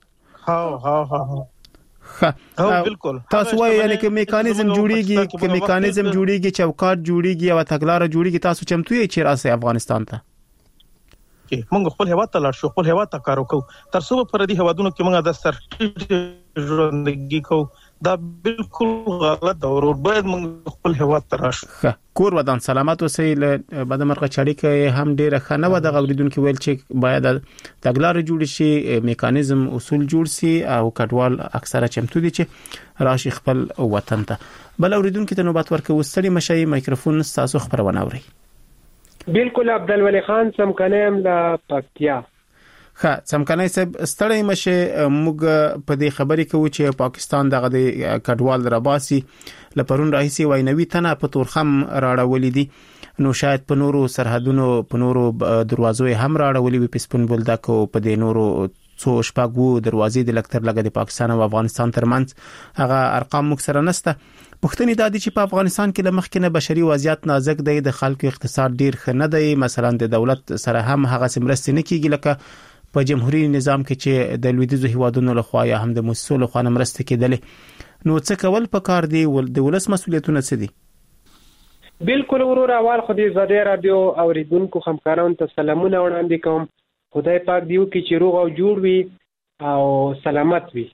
ها بالکل تاسو وایي یعنی کې میکانیزم جوړیږي چوکاټ جوړیږي او تګلار جوړیږي تاسو چمتو یې چې راسي افغانستان ته کې موږ خپل هوا ته لاړ شو خپل هوا ته کار وکړو تر څو په دې هوادونو کې موږ د سر ژوندګي کوو دا بالکل غلط ده او باید موږ خپل هوا ته راشو. کور ودان سلامت اوسئ له بعد مرغه چړې کې هم ډیره خنه و د غوډونکو ویل چې باید تګلار جوړ شي میکانیزم اصول جوړ شي او کډوال اکثره چمتو دي چې راشي خپل وطن ته بل اوریدونکو ته نوبت ورکوي ستړي مشي میکروفون تاسو خبرونه اوري. بالکل عبدالولی خان سمکنیم لا پکتیا سمکنای صاحب ستړی مشه موږ په دې خبرې کوو چې پاکستان دغه د کډوال رباسي لپرون راهسي وینوي تنه په تورخم راړولې دي نو شاید په نورو سرحدونو په نورو دروازو هم راړولې په سپن بولدکو په دې نورو څو شپږو دروازې د لکتر لګه د پاکستان او افغانستان ترمنځ هغه ارقام مکسره نسته پښتني دادی چې په افغانستان کې لمخکنه بشري وضعیت نازک دی د خلکو اقتصاد ډیر خنه دی مثلا د دولت سره هم هغه سمرستې نه کیږي لکه په جمهوریت نظام کې چې د لویدیځو هیوادونو لخوا یا هم د مؤسسو لخوا مرسته کېدلې نو څه کول پکار دی د ولس مسولیتونه څه دي؟ بالکل ورور اول خو دې زده رادیو اوریدونکو همکارانو ته سلامونه وړاندې کوم خدای پاک دیو کې چې روغ او جوړ وي او سلامت وي.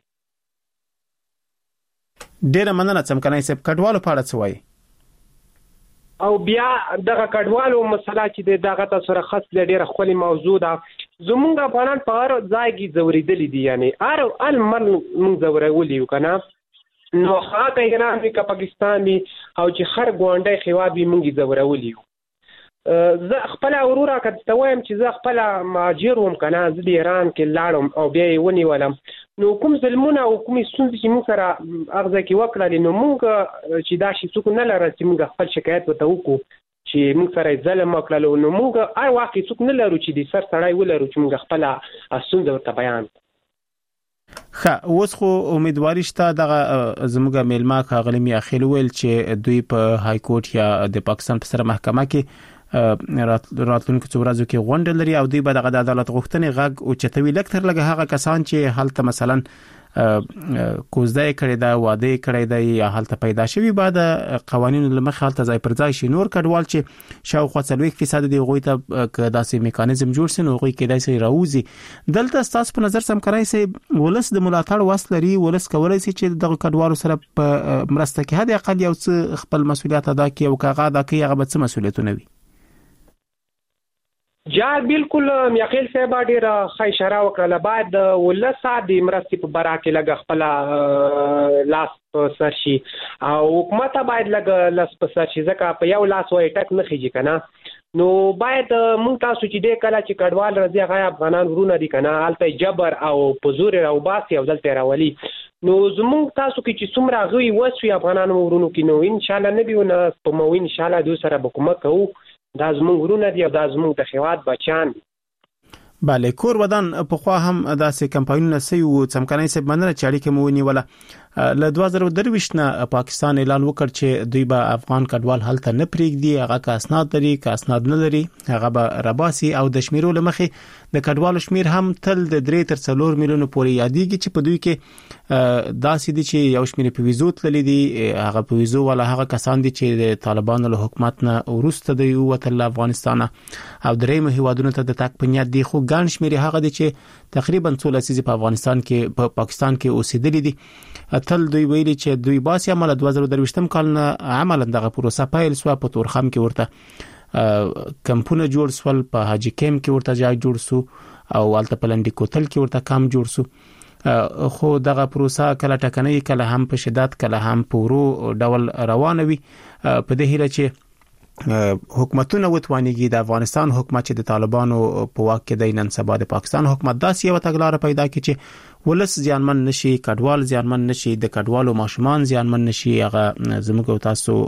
ډیره مننه څمکنای صاحب کډوالو په اړه څه وایي او بیا دغه کډوالو مسله چې دغه تاسو سره خاص ډیره خولي موضوع ده زمونږ افغانان په هر ځای کې زوریدلي دي یعنی هر مر موږ زورولي یو کنه نو هغه ایران کې پاکستان دي او چې هر ګوانډي خوابي موږ زورولي یو زه خپل اورورا کته وایم چې زه خپل ماجر وم کنه زه د ایران کې لاړم او بیا یې ونیولم نو کوم ظلمونه او کوم ستونزې چې موږ سره اغزه کې وکړل نو موږ چې دا شي څوک نه لري چې موږ خپل شکایت وته وکړو چې موږ سره ظلم وکړل نو موږ هر وخت څوک نه لرو چې د سر سړی ولرو چې موږ خپل اسونه ورته بیان اوس خو امیدواري شته د زموږه میلما کاغلی می اخیل ویل چې دوی په های کورټ یا د پاکستان په سره محکمه کې راتلونکو څورازو کې غونډه لري او دوی به د عدالت غوښتنې غږ او چتوي لکتر لګه هغه کسان چې حالت مثلا کوزدای کړي دا واده کړي دا یا حالت پیدا شوی بعد قوانینو لمخ حالت ځای پر ځای شي نور کډوال چې شاوخوا 30% دی غوي ته داسې میکانیزم جوړ سي نو غوي کې داسې راوځي دلته تاسو په نظر سم کرای سي ولس د ملاتړ وسلري ولس کولای سي چې د کډوالو سره په مرسته کې هدا اقل یو څه خپل مسولیت ادا کوي او کاغه ادا کوي هغه به څه مسولیتونه وي جا بالکل میاخیل صاحب ډیر ښه اشاره وکړه بعد ولسا د مرستې په برا کې لګ خپل لاس په سر شي او حکومت باید لګ لاس په سر شي ځکه په یو لاس وای ټک نه خيږي کنه نو باید مونږ تاسو چې د کله چې کډوال راځي غیا افغانان ورونه دي کنه الته جبر او پزور او باسي او دلته راولي نو زموږ تاسو کې چې څومره غوي وسوي افغانان ورونو کې نو ان شاء الله نبيونه په مو ان شاء الله دوی سره به کومک کوو دا زموږ ورونه دي او دا زموږ د خیوات بچان دي بله کور ودان په خوا هم داسې کمپاینونه سي او څمکنای سي مننه چې اړیکه مو ونیوله ل 2023 نه پاکستان اعلان وکړ چې دوی به افغان کډوال حالت نه پریږدي هغه کا اسناد لري کا اسناد نه لري هغه به رباسي او د شمیرو لمخې د کډوالو شمیر هم تل د 3 تر 4 میلیون پورې یادېږي چې په دوی کې داسې دي چې یو شمیر په ویزو تللی دي هغه په ویزو ولا هغه کسان دي چې د طالبانو له حکومت نه ورسته دی وتل افغانستان او درېم هیوادونو ته د تک پنیات دي خو ګڼ شمیر هغه دي چې تقریبا 13 په افغانستان کې په پاکستان کې اوسېدلي دي تل دوی ویلي چې دوی باسي عمل 2023 کال نه عمل دغه پروسه پیل سو په تورخم کې ورته کمپونه جوړ سول په حاجی کیم کې ورته ځای جوړ سو او الته پلنډي کوتل کې ورته کام جوړ سو خو دغه پروسه کله ټکنۍ کله هم په شدت کله هم پورو ډول روانه وي په دې هیله چې حکومتونه وتوانیږي د افغانستان حکومت چې د طالبانو په واک کې د نن سبا د پاکستان حکومت داسې یو تګلارې پیدا کړي چې ولس زیانمن نشي کډوال زیانمن نشي د کډوالو ماشومان زیانمن نشي هغه زموږ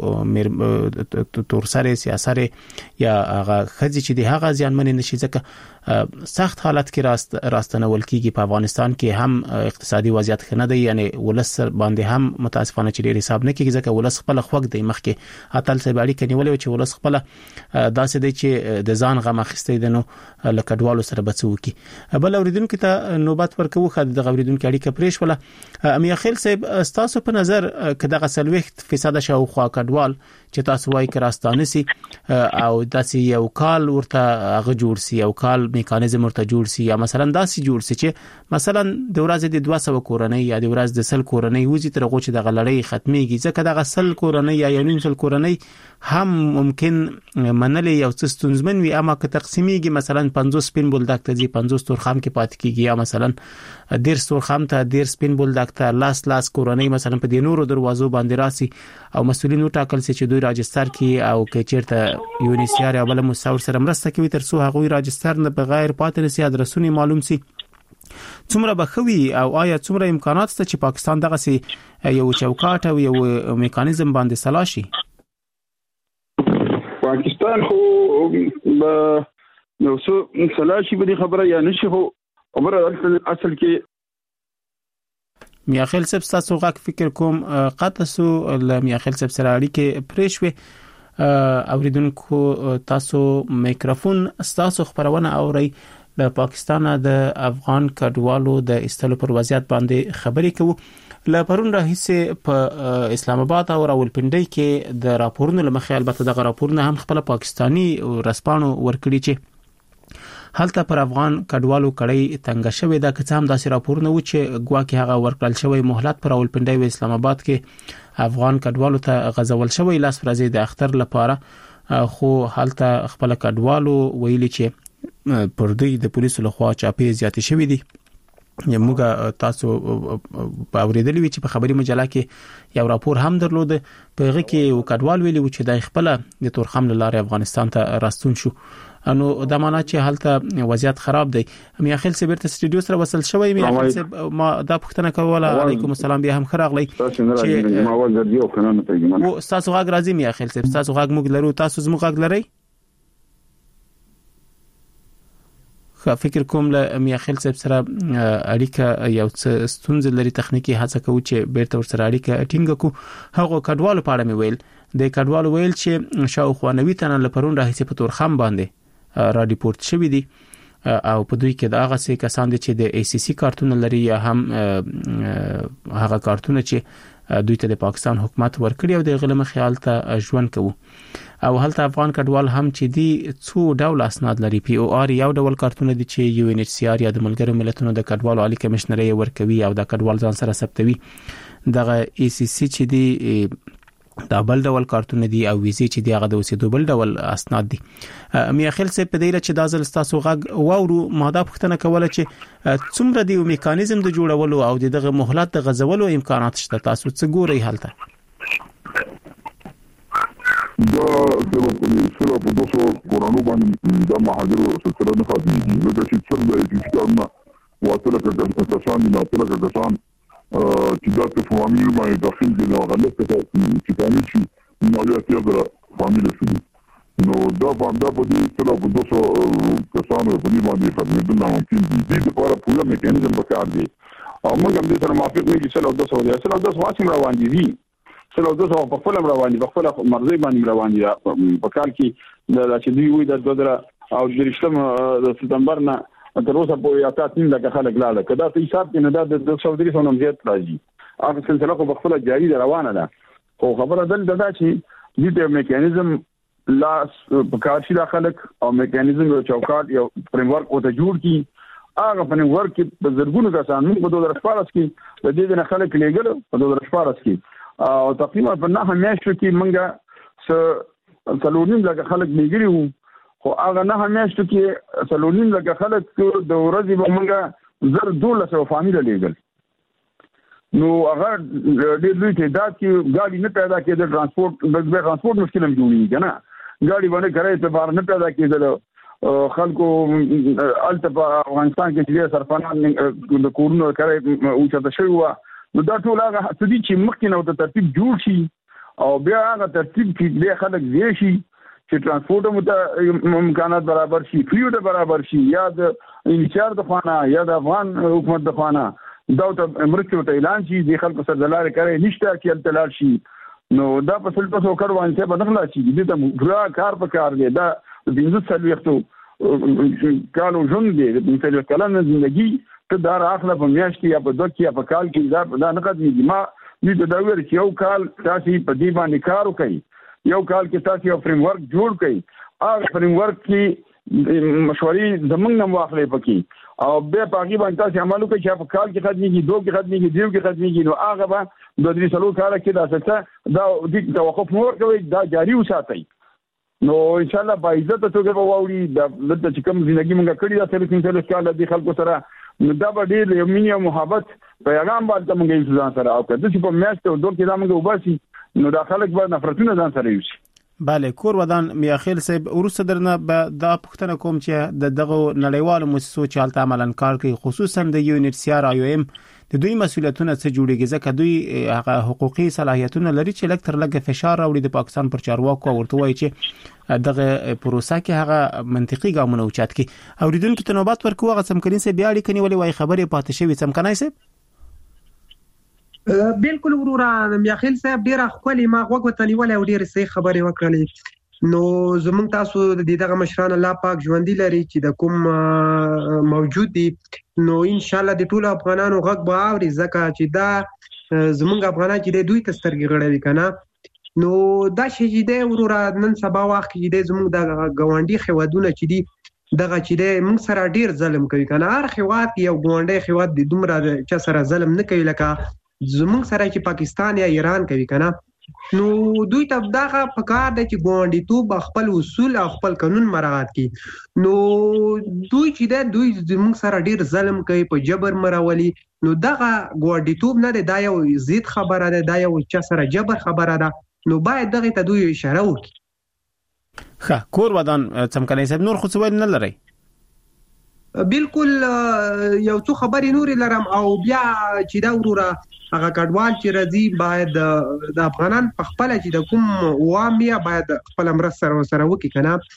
تاسو تور سره سیاسره یا هغه خځې چې د هغه زیانمن نشي ځکه سخت حالت کې راستنول کیږي په افغانستان کې هم اقتصادي وضعیت خنه دی یعنی ولس باندې هم متاسفانه چې ډیر حساب نه کیږي ځکه ولس خپل خوګ دی مخکې اتل سه باندې کنيولې چې ولس خپل داسې دی چې د ځان غم اخیستې دنو لکډوالو سره بچو کی بل اوریدونکو ته نوبت ورکو خد د اوریدونکو اړیکه پریش ولا امیا خیل صاحب تاسو په نظر کداغه 30% شاوخوا کډوال چې تاسو وايي کراستانه سي او داسې یو کال ورته هغه جوړ سي یو کال میکانیزم ورته جوړ سي یا مثلا داسې جوړ سي چې مثلا د ورځې د 200 کورنۍ یا د ورځې د 100 کورنۍ وځي تر غوچ د غلړۍ ختميږي ځکه د 100 کورنۍ یا یو 900 کورنۍ هم ممکن منلې یو څه ستونزمن وي اما که تقسیمیږي مثلا 50 سپین بولدک ته 50 تورخم کې پات کیږي یا مثلا ډیر تورخم ته ډیر سپین بولدک ته لاس کورنۍ مثلا په دې نورو دروازو باندې راسي او مسولین ټاکل سي چې دوی راجستر کی او کې چیرته یونیسیار یا بل مساور سره مرسته کوي تر څو هغه راجستر نه بغیر پاتې نسي ادرسونه معلوم سي څومره بخوي او آیا څومره امکانات شته چې پاکستان دغه سي یو چوکاټ او یو میکانیزم باندې سلاشي پاکستان خو نو څه سلاشي به خبره یا نشي خو خبره اصل کې میاخیل صاحب تاسو غاک فکر کوم قطسو میاخیل صاحب سره اړیکه پریښوي اوریدونکو تاسو میکروفون تاسو خبرونه اوري د پاکستان د افغان کډوالو د استلو پر وضعیت باندې خبرې کوو ل پرون راهیسه په اسلام آباد او راولپنډي کې د راپورونو لمخې البته د راپورونو هم خپل پاکستانی رسپانو ورکړي چې حالت پر افغان کډوالو کړي تنګ شوی دا که هم داسې راپورونه و چې ګواکې هغه ورکړل شوی مهلت پر راولپنډي او اسلام آباد کې افغان کډوالو ته غزول شوی لاس فرضي د اختر لپاره خو حالت خپل کډوالو ویلي چې پر دوی د پولیسو لخوا چاپی زیاتې شوې دي موږ تاسو په اوریدلې وی چې په خبري مجله کې یو راپور هم درلود په هغه کې وکړوال ویلي چې د خپل د تورخم لاره افغانستان ته راستون شو انو د معنا چې حالت وضعیت خراب دی مې اخیل سیبرت سټډیو سره وصل شوی مې اخیل ما دا پښتنه کوله علیکم السلام بیا هم خراغلی چې ما وګرځیو کنه نه پیګم او تاسو غاګ راځي مې اخیل سیب تاسو غاګ موږ لرو تاسو زموږ غاګ لري فکر کوم له میاخیل صاحب سره اړیکه یو څه ستونزې لري تخنیکی هڅه کوي چې بیرته ورسره اړیکه ټینګ کو هغه کډوالو په اړه مې ویل د کډوالو ویل چې شاوخوا 90 تنه لپرون راهیسي په تورخم باندې را ریپورت شوی دي او په دوی کې د هغه څه کسان دي چې د ای سی سی کارتونه لري یا هم هغه کارتونه چې دوی ته د پاکستان حکومت ورکړي او د غلم خیال ته ژوند کوي او هلته افغان کډوال هم چې دي څو ډول اسناد لري پی او آر یو ډول کارتونه دي چې یو ان ایچ سی آر یا د ملګرو ملتونو د کډوالو عالی کمشنري ورکوي او د کډوال ځان سره ثبتوي دغه ای سی سی چې دي دا بل ډول کارتونه دي او ویزه چې دی هغه د اوسېدو بل ډول اسناد دي میاخیل څه په دې چې د ځل تاسو غږ واورو ماده پښتنه کوله چې څومره دی میکانیزم د جوړولو او دغه مهلت د غزولو امکانات شته تاسو څه ګورئ حالته دا سره په دوسو قرانو باندې د مهاجرو سره نه خاطري لکه چې څنګه چې څنګه واصله کسان نه واصله کسان چې دا په فامیل باندې داخل دي نو غلط چې فامیل شي نو یا تیغه فامیل شي نو دا په دې سره په دوسو کسانو په دې باندې خدمت نه ممکن دي دې لپاره پوره میکانیزم پکار دی او موږ هم دې سره موافق نه دي سره دوسو دی سره دوسو واسم روان دي سره دوسو په خپل روان دي په خپل مرزي باندې روان دي په کال کې د چې دوی وي د دوه او د رښتم د سپتمبر نه تر اوسه په یا تاسو نه خلک لاله کدا په حساب کې نه د 230 نمبر راځي هغه سلسله خو بخله جاری روانه ده خو خبره ده چې دې میکانیزم لا پکارشي داخلك او میکانیزم یو چوکاټ یو فریم ورک او ته جوړ کی هغه فریم ورک په زرګونو کسان موږ په 2014 کې د دې نه خلک لګل په 2014 کې او تقریبا په نه همیشه کې موږ څلورنیم لکه خلک لګیو خو هغه نه همیشه کې څلورنیم لکه خلک د ورځې به موږ زر 1200 فامیل لګل نو هغه ډېر لوی تعداد کې ګاډي نه پیدا کېدل ترانسپورت مشکل هم جوړیږي کنه ګاډي باندې کرای ته بار نه پیدا کېدل خلکو الته په افغانستان کې چې سرپناه د کورونو کرای او چې شوی و نو دا ټول هغه څه دي چې مخکې نو د ترتیب جوړ شي او بیا هغه ترتیب کې د خلک دی شي چې ترانسپورت امکانات برابر شي فریو د برابر شي یا د انچارج د خانه یا د افغان حکومت د خانه دا ته امریکا ته اعلان شي د خلکو سره د لارې کوي نشته کې تلل شي نو دا په سلطه سو کړوان چې بدخلا شي دې ته پورا کار پکار دی دا د 15 وختو کالو ژوند دی د 15 کلن ژوندۍ ته دا راخله په میاشت یا په دوه کې یا په کال کې دا نه قدمي ما دې دا ویل چې یو کال تاسو په دې باندې کار وکړي یو کال کې تاسو یو فریم ورک جوړ کړئ هغه فریم ورک کې مشورې زمونږ نم واخلې پکې او به پاګی باندې تاسو عملو کوي چې په کال کې خدمتي دوه کې خدمتي دیو کې خدمتي نو هغه به د دې سلو کال کې دا څه دا د توقف نور کوي دا جاری وساتي نو ان شاء الله با عزت ته به ووري د چې کوم ژوندۍ موږ کړی دا 30 کال د خلکو سره نو دا به ډېر یو مینه محبت پیغام باندې موږ ځان سره او کله چې په میاشت او دوه کې دا موږ وباسي نو دا خلک به نفرتونه ځان سره یوسي بله کور ودان میاخیل صاحب ورسره درنه د پښتنه کوم چې دغه نړیوال مؤسسو چې حالت عملاً کار کوي خصوصا د یو ان ایچ سی آر آی او ام د دوی مسولیتونه څه جوړیږي ځکه دوی هغه حقوقي صلاحیتونه لري چې لکتر لګ فشار راوړي د پاکستان پر چارواکو ورته وایي چې دغه پروسه کې هغه منطقي ګامونه اوچت کی اوریدونکو ته نوبت ورکو هغه سمکرین سه بیا اړیکنی ولې وای خبرې پاتې شوی سمکنای سه بالکل ورورا میاخیل صاحب ډیره خولي ما غوږ وتنیول او ډیره صحیح خبرې وکړلې نو زمونږ تاسو د دغه مشران الله پاک ژوندۍ لري چې د کوم موجود دي نو ان شاء الله د ټولو افغانانو غږ به اوري ځکه چې دا زمونږ افغانان چې دوی ته سترګې غړوي کنه نو دا شي چې ورورا نن سبا وخت کې د زمونږ د ګاونډي خوادونه چې دي دغه چې موږ سره ډیر ظلم کوي کنه هر خوات یو ګاونډي خوات د دومره چې سره ظلم نه کوي لکه زمونږ سره چې پاکستان یا ایران کوي کنه نو دوی ته دغه پکار دی چې ګاونډیتوب خپل اصول او خپل قانون مراعات کړي نو دوی چې دوی زمونږ سره ډیر ظلم کوي په جبر مراولي نو دغه ګاونډیتوب نه دی دا یو زید خبره ده دا یو چې سره جبر خبره ده نو باید دغه ته دوی اشاره وکړي ښه کور ودان څمکنای صاحب نور خو څه نه لري بالکل یو څو خبرې نور لرم او بیا چې دا وروره هغه کډوال چې راځي باید د افغانان په خپل چې د کوم وامیا باید خپل مرسته سره وکړي کنه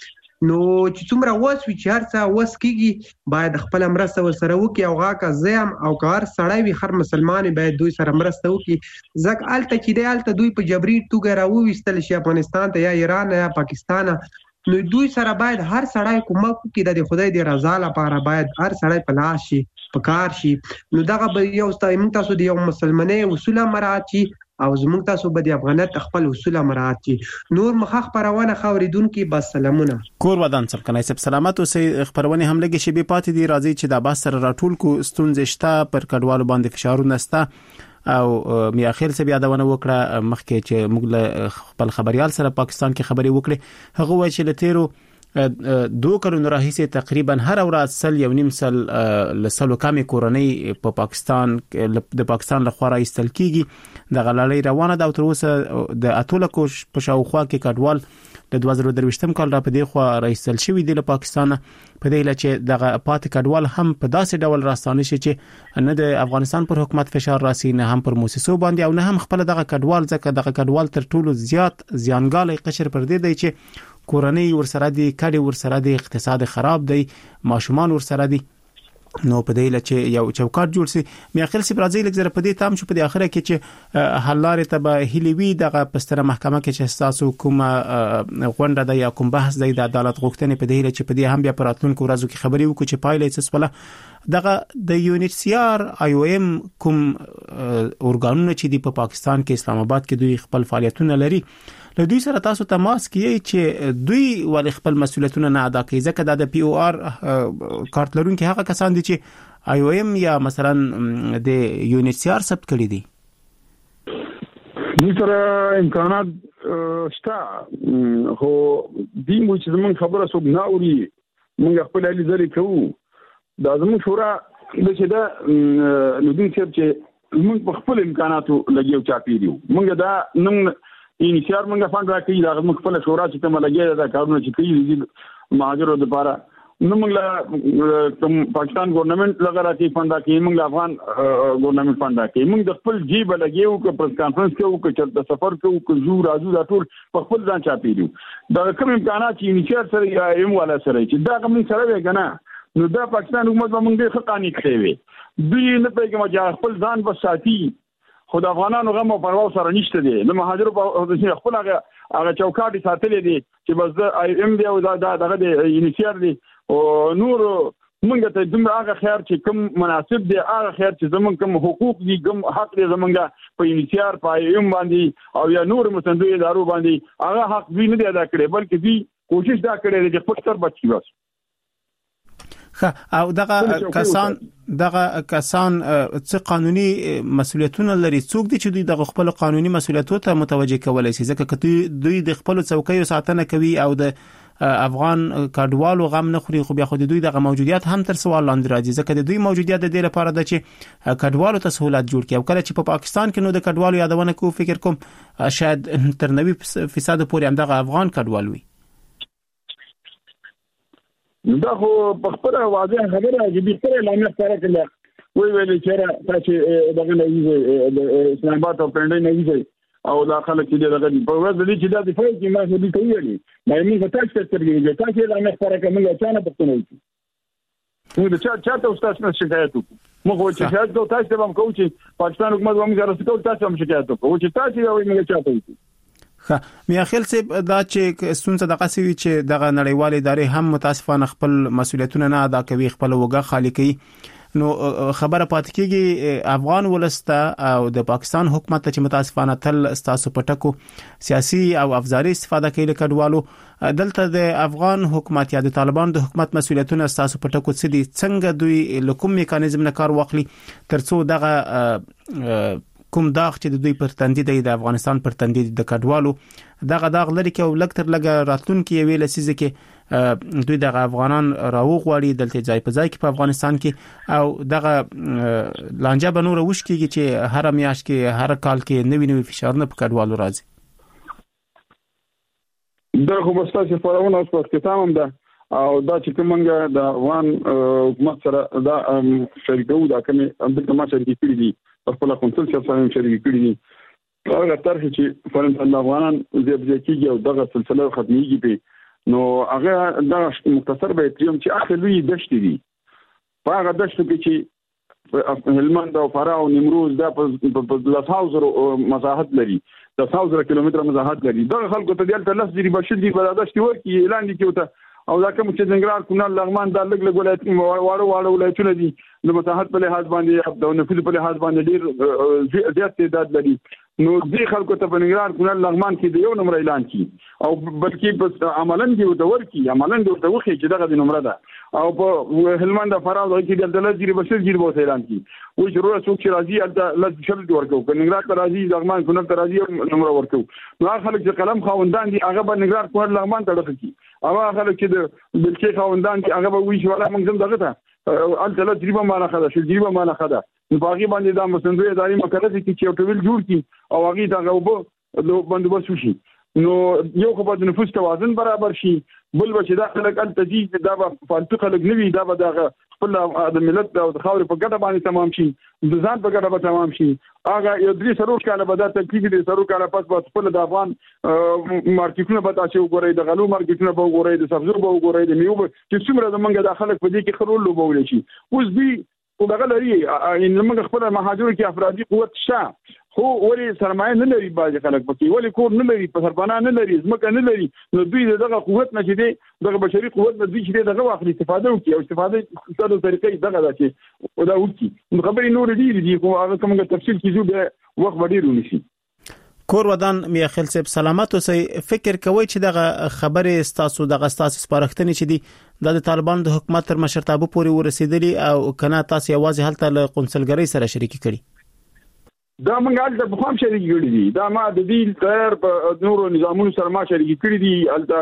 نو چې څومره وس وي چې هر څه وس کیږي باید خپل مرسته ورسره وکړي او غاکه زم او کار سړی وي هر مسلمان باید دوی سره مرسته وکړي ځکه الته چې دی الته دوی په جبري توګه راوویستل شي افغانستان ته یا ایران یا پاکستان نو دوی سره باید هر سړی کومک وکړي د خدای د رضا لپاره باید هر سړی په لاس شي په کار شي نو دغه به یو موږ تاسو د یو مسلمانۍ اصول مراعات شي او زموږ تاسو به د افغانیت خپل اصول مراعات شي نور مخ خبرونه خوریدونکو بس سلامونه کور ودان سب کنه سب سلامت اوسې خبرونه هم لګي شي به پاتې دي راځي چې د باس سره راټول کو ستونزې شته پر کډوالو باندې فشارونه شته او میا خیر څه بیا دونه وکړه مخکې چې موږ له خپل خبريال سره پاکستان کې خبري وکړي هغه وایي چې لتیرو 2 کلونو راهیسې تقریبا هر ورځ سل یو نیم سل لسلو کمې کورنۍ په پاکستان د پاکستان له خوا راایستل کیږي د غلالۍ روانه ده او تر اوسه د اتوله کوش په شاوخوا کې کډوال د 2023م کال را په دې خوا راایستل شوی دی له پاکستان په دې لچ دغه پات کډوال هم په داسې ډول راستانه شي چې نه د افغانستان پر حکومت فشار راسي نه هم پر موسسو باندې او نه هم خپل دغه کډوال ځکه دغه کډوال تر ټولو زیات زیانګالي قشر پر دې دی چې کورنۍ ورسره دي کډي ورسره دي اقتصاد خراب دی ماشومان ورسره دي نو په دې لچ یو چوکاټ جوړ سي مې خپل سي برازیل لګ زره په دې تام شو په دې اخره کې چې حل لارې ته به هلیوي دغه پستره محکمه کې چې تاسو کومه غونډه ده یا کوم بحث دی د عدالت غوښتنې په دې لچ په دې هم بیا پراتونکو ورځو کې خبري وکړو چې پایلې څه سپله دغه د یونیسیار IOM کوم اورګانونه چې دی په پاکستان کې اسلام آباد کې دوی خپل فعالیتونه لري له دوی سره تاسو تماس کیږئ چې دوی ول خپل مسولیتونه نه ادا کوي ځکه د POR کارت لرونکي هغه کسان دي چې IOM یا مثلا د یونیسیار ثبت کړی دي د سره امکانات شته خو دې مو چې زمون خبره سو ناوري موږ خپل علي ځلې کوو دا زمون شورا د چې دا نو دې چې موږ خپل امکاناتو لګیو چا پیډیو موږ دا نن انشاء موږ فند راکې دا موږ خپل شورا چې کوم لګي دا کارونه چې کوي مهاجرو لپاره نو موږ کوم پاکستان ګورنمنت لګا راکې فند راکې موږ افغان ګورنمنت فند راکې موږ د خپل جیب لګیو کو پریس کانفرنس کې او چې د سفر کو زو راځو دا ټول په خپل ځان چا پیډیو دا کوم امکانات چې انشاء سره یا ایم والا سره چې دا کوم سره وګنه نو دا پاکستان حکومت به موږ د خقانی کړی دوی نه پیګم چې خپل ځان بس ساتي خود افغانانو غم او پروا سره نشته دي د مهاجرو په خپل هغه چوکاټي ساتلې دي چې بس د IOM دی او دغه د یونیسیار دی او نور موږ ته دومره هغه خیر چې کوم مناسب دی هغه خیر چې زمونږ کوم حقوق دي کوم حق دی زمونږ په یونیسیار په IOM باندې او یا نور مسندو ادارو باندې هغه حق دوی نه دی ادا کړی بلکې دوی کوشش دا کړی چې خپل تر بچي بس او دغه کسان څه قانوني مسولیتونه لري څوک دي چې دوی د خپل قانوني مسولیتونو ته متوجه کولای شي ځکه دوی د خپل څوکۍ ساتنه کوي او د افغان کډوالو غم نه خوري خو بیا خو دوی دغه موجودیت هم تر سوال لاندې راځي ځکه د دوی موجودیت د دې لپاره ده چې کډوالو ته سہولت جوړ کړي او کله چې په پاکستان کې نو د کډوالو یادونه کو فکر کوم شاید تر 90% پورې هم دغه افغان کډوال وي دا خو په خپل واضح خبره چې د خپل اعلان سره کړل ویل چې تاسو دغه نه ویږي اسلام آباد او پندای نه ویږي او دا خلک چې دغه په ورځ د چې د دفاع کې ما دې کوي نه موږ تاسو ته ترګیږي تاسو اعلان سره کوم چې نه پښتنو موږ د چاته استاد نه شکایت وکړو موږ چې شکایت کوو تاسو ته هم کوو چې پاکستان حکومت موږ راځو تاسو هم شکایت وکړو چې تاسو یې موږ چاته وکړو میا خیل سه دا چې ستونزه دغه سوي چې دغه نړیوال ادارې هم متاسفانه خپل مسولیتونه نه ادا کوي خپل وګه خالی کوي نو خبره پات کیږي افغان ولسته او د پاکستان حکومت چې متاسفانه تل ستاسو پټکو سیاسي او افزاري استفاده کوي کډوالو دلته د افغان حکومت یا د طالبان د حکومت مسولیتونه ستاسو پټکو څه دي څنګه دوی لکوم میکانیزم نه کار واخلي ترڅو دغه کوم داغ چې د دوی پر تندې دی د افغانستان پر تندې د کډوالو دغه داغ لري کې او لکتر لګه راتلونکي ویل سيزه کې دوی د افغانان راوغوړي دلته ځای په ځای کې په افغانستان کې او دغه لانجه بنور وش کېږي چې هر میاش کې هر کال کې نوې فشارونه په کډوالو راځي دا خو بس تاسو فارونه اوس په کتاب هم ده او دا چې کومنګ د افغان حکومت سره دا شریکو دا کومه د ما شریک کړی دي خپل کنسول سره شریک کړی دي هغه طرح چې فرض الله افغانان زیات کیږي او دغه سلسله ختميږي په نو هغه دا مختصر به تريم چې اخر لوی دشت دي په هغه دشت کې چې هلمند او فراه او نیمروز دا په 1000 مساحت لري 1000 کیلومتر مساحت لري دا خلکو ته دلته لس دي بشل دي بلادشت ورکی اعلان دي کیوته او دا کوم چې زنګرار کونړ لغمان دا لګ ولایتونه واړو ولایتونه دي د مساحت په لحاظ باندې د نفوذ په لحاظ باندې ډیر زیات تعداد لري نو دې خلکو ته په نګران کونړ لغمان کې د یو نمبر اعلان کی او بلکې په عملاً کې د ورکی عملاً د وخت چې دغه د نمبر ده او په هلمند فراه کې د لږ بشر جیر بو اعلان کی و چې روح څوک چې راځي د لږ شرط ورکو په نګران ته راځي لغمان کونړ ته راځي نمبر ورکو نو هغه خلک چې قلم خاوندان دي هغه په نګران کونړ لغمان ته ډکې هغه خلک چې د بلکې خاوندان دي هغه به وی چې ولا موږ زم دغه ته الته تجربه معنا خدا شي تجربه معنا خدا په باغی باندې دا مسندوی اداري مکلف کی چې ټول جوړ کی او هغه دا غوبه لو بندوبست شي نو یو خو په نفوس توازن برابر شي بل چې دا خلک الته دي دا په فالتو خلک نوي دا به دا خپل د ملت او د خاورې په ګټه باندې تمام شي د ځان په ګټه به تمام شي هغه یو درې سرور کاله به دا تکلیف دي سرور کاله پس په خپل د افغان مارکیټونه به تاسو وګورئ د غلو مارکیټونه به وګورئ د سبزو به وګورئ د میوه چې څومره زمونږ د خلک په دې کې خرول لوبول شي اوس دې او دغه لري ان موږ خپل مهاجر کې افرادي قوت شته خو ولی سرمایه نه لري باج خلک پکې ولی کور نه لري په سربانا نه لري ځمکه نه لري نو دوی دغه قوت نه چې دغه بشري قوت نه دوی چې دغه واخلي استفاده وکړي او استفاده ستاسو طریقې دغه ده چې او دا وکړي خبرې نور دي خو هغه کومه تفصیل کیږي به وخت ډیر ونیسي کور ودان میاخیل صاحب سلامت اوسئ فکر کوي چې دغه خبره ستاسو سپارښتنې چې دي د طالبان د حکومت تر مشرتابه پورې ورسېدلي او کنه تاسو یوازې هلته له قونسلګرۍ سره شریک کړي دا منګال د بخوام شریک کړي دي دا ما د دې تر په نورو نظامونو سره ما شریک کړي دي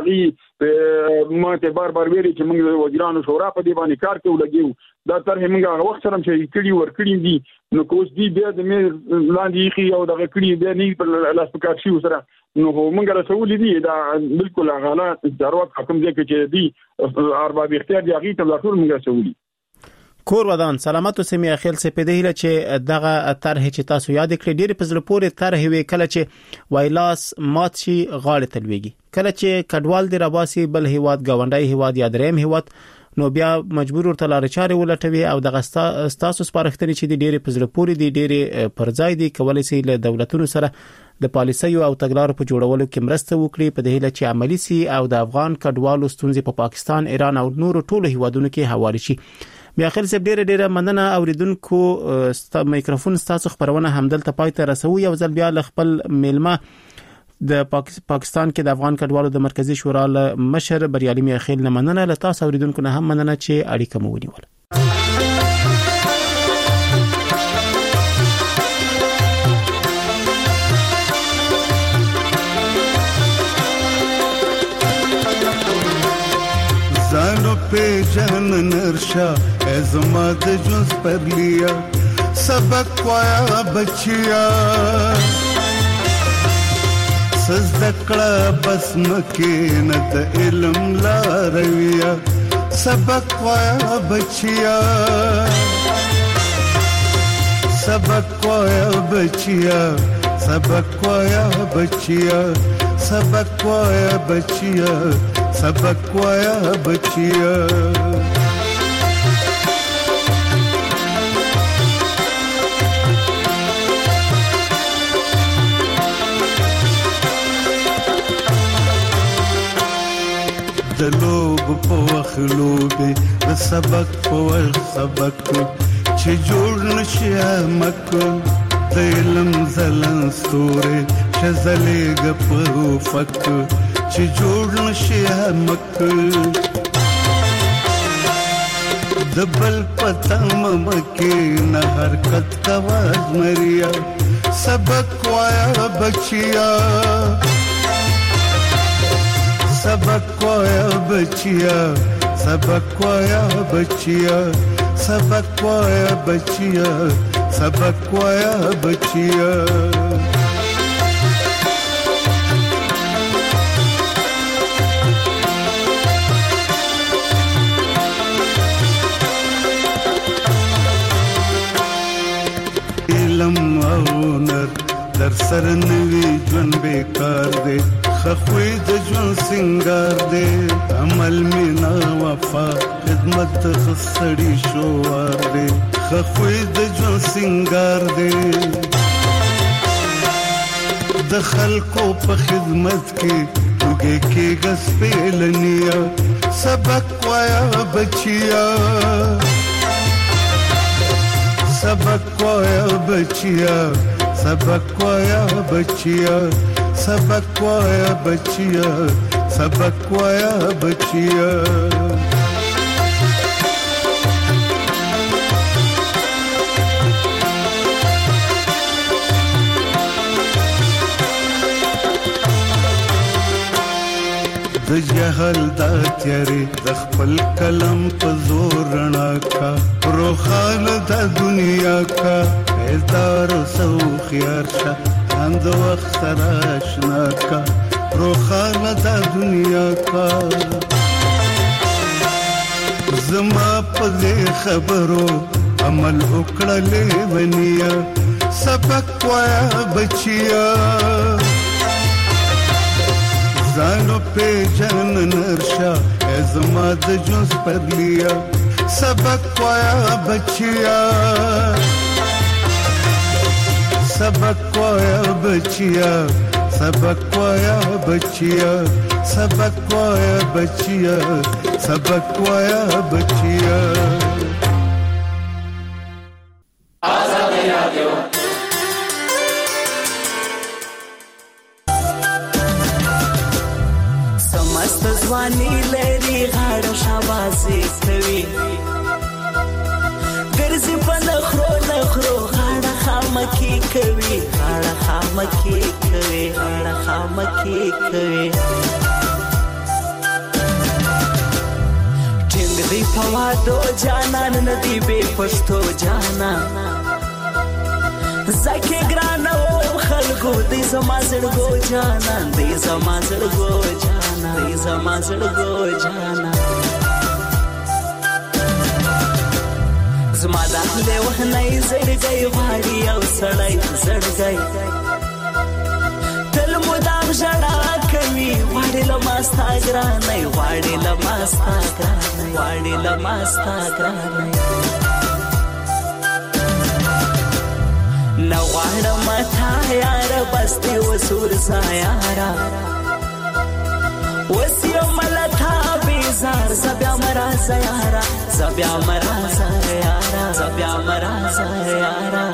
التاغي ما ته بار ویلي چې موږ وزیرانو شورا په دې باندې کار کوو لګیو دا تر موږ هغه وخت سره شریک کړي ور کړی دي نو کوس دي بیا د مې لاندې خي او دغه کړي دی نه په لاس پکار شي سره نو موږ رسول دي دا بالکل غلط ضرورت حکم دی چې دي ارباب اختیار دی هغه ته ټول موږ رسول دي کور ودان سلامت اوسئ میاخیل صاحب په دې چې دغه طرح چې تاسو یاد کړی ډیر په زړه پورې طرح وی کله چې وایلاس مات شي غاړه تلويږي کله چې کډوال دی راباسي بل هیواد گاونډي هیواد یا دریم هیواد نو بیا مجبور ورته لار چارې ولټوي او دغه تاسو سپارښتنې چې ډیر په زړه پورې دي ډیر پرځای دي کولای شي له دولتونو سره د پالیسیو او تګلارو په جوړولو کې مرسته وکړي په دې چې عملی سي او د افغان کډوالو ستونزې په پاکستان ایران او نورو ټولو هیوادونو کې حواله شي میاخیل صاحب ډیره مننه اوریدونکو میکروفون تاسو خبرونه همدلته پای ته رسو یو ځل بیا خپل میلمه د پاکستان کې د افغان کډوالو د مرکزی شورا له مشر بریالي میاخیل نه مننه له تاسو اوریدونکو نه هم مننه چې اړیکه مو ونیول زانو पे जहन नरशा एज़माद जुज़ पर लिया सबक वाया बचिया सजदकड़ा बस मकीनत इल्म ला रविया सबक वाया बचिया सबक वाया बचिया सबक वाया बचिया सबक वाया बचिया सबक वाया बचिया दलोब पवखलोबे सबक पवल सबक च जोड़ नशिया मक दिलम जलन स्तोरे शजले गपरो फक च जोड़ नशिया मक दबल पतम मके न हरकत कवाज मरिया सबक वाया बचिया सबक वाया बचिया सबक वाया बचिया सबक वाया बचिया सबक वाया बचिया इल्म और हुनर दर सर नवी जन बेकार दे خخوی د ژوند سنگار دې عمل مینا وفا خدمت خسړی شوار دې خخوی د ژوند سنگار دې د خلکو په خدمت کې وګي کې غس پهلنیا سبق وایا بچیا سبق وایا بچیا سبق وایا بچیا سبق وایا بچیا سبق وایا بچیا د جهل دا تیارې د خپل کلم په زور رڼا کا روخان د دنیا کا بیدار سو خيار شه اند وخت سره آشنا کا روخان د دنیا کا زما په خبرو عمل وکړلې ونیا سبق وایا بچیا زانو पे जन नरशा ऐज़मा द जुस पर लिया सबक पाया बचिया सबक पाया बचिया सबक पाया बचिया सबक पाया बचिया सबक पाया बचिया आजाद यादियो ځواني لري غاړه شاباسي کوي ګرځي په نخرو نخرو غاړه خامکی کوي غاړه خامکی کوي غاړه خامکی کوي ټینګ دی په وادو جانان ندی به پښتو جانا زکه ګرانو خلکو دې زما زړګو جانا دې زما زړګو جانا دې زما زړګو جانا زما د له وهنې زړګي واړی او سړی زړګي تل مدام جړا کوي واړی لماستا ګرانې واړی لماستا ګرانې واړی لماستا ګرانې نوار متا یار بسته وسور سایارا وسیو ملتا بیزار زبیا مرا سیارا زبیا مرا سیارا زبیا مرا سیارا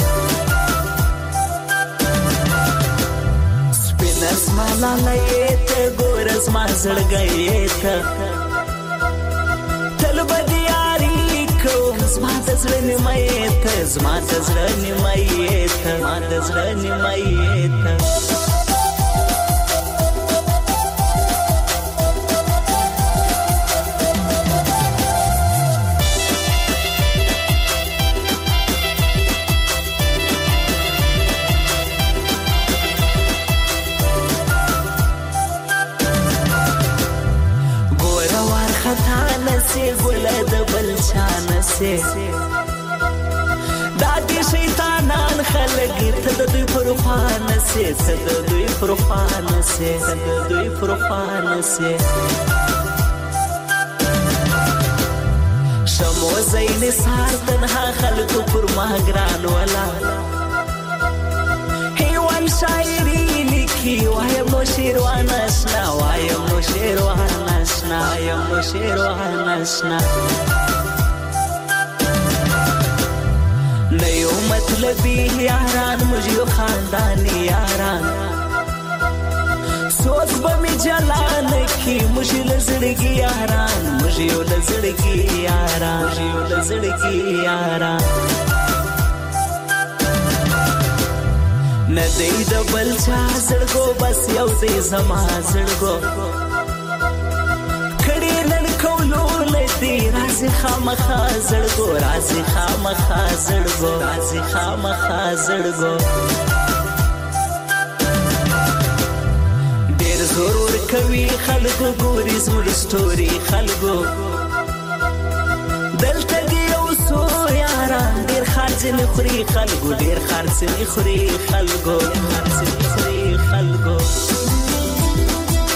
سپینس مالا لیت ګورس ما زړګیت تل بدیاری زما د زړه نیمایت زما د زړه نیمایت زما د زړه نیمایت ګوره وار خطا نسی ګله د بل شان سے دادی شیطانان خلق ته د دوی پروفان سے ته د دوی پروفان سے ته د دوی پروفان سے شمو زین سار تنها خلق پر ماګران ولا هیوان شاعری لیکي وایم نو شیروان آشنا وایم نو شیروان آشنا وایم نو شیروان آشنا نیو مطلبی یاران مجھو خاندانی یاران سوچ بمی جلان کی مجھو لزڑگی یاران مجھو لزڑگی یاران مجھو لزڑگی یاران ندی دبل چا زڑگو بس یو دی زما زڑگو کڑی نن کولو لدی رازی خامخا زڑگو رازی خامخا زڑگو رازی خامخا زڑگو دیر ضرور کوي خلگو گوری زمر سٹوری خلگو دلتا دیو سو یاران دیر خارج نخوری خلگو دیر خارج نخوری خلگو خارج نخوری خلگو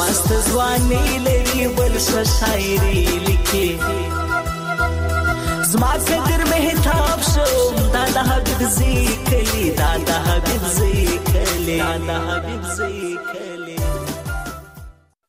مست ځواني لري بل څه شاعري لیکي زما فکر مهتاب شو دا د حبیب زی کلی دا د حبیب زی کلی دا د حبیب زی کلی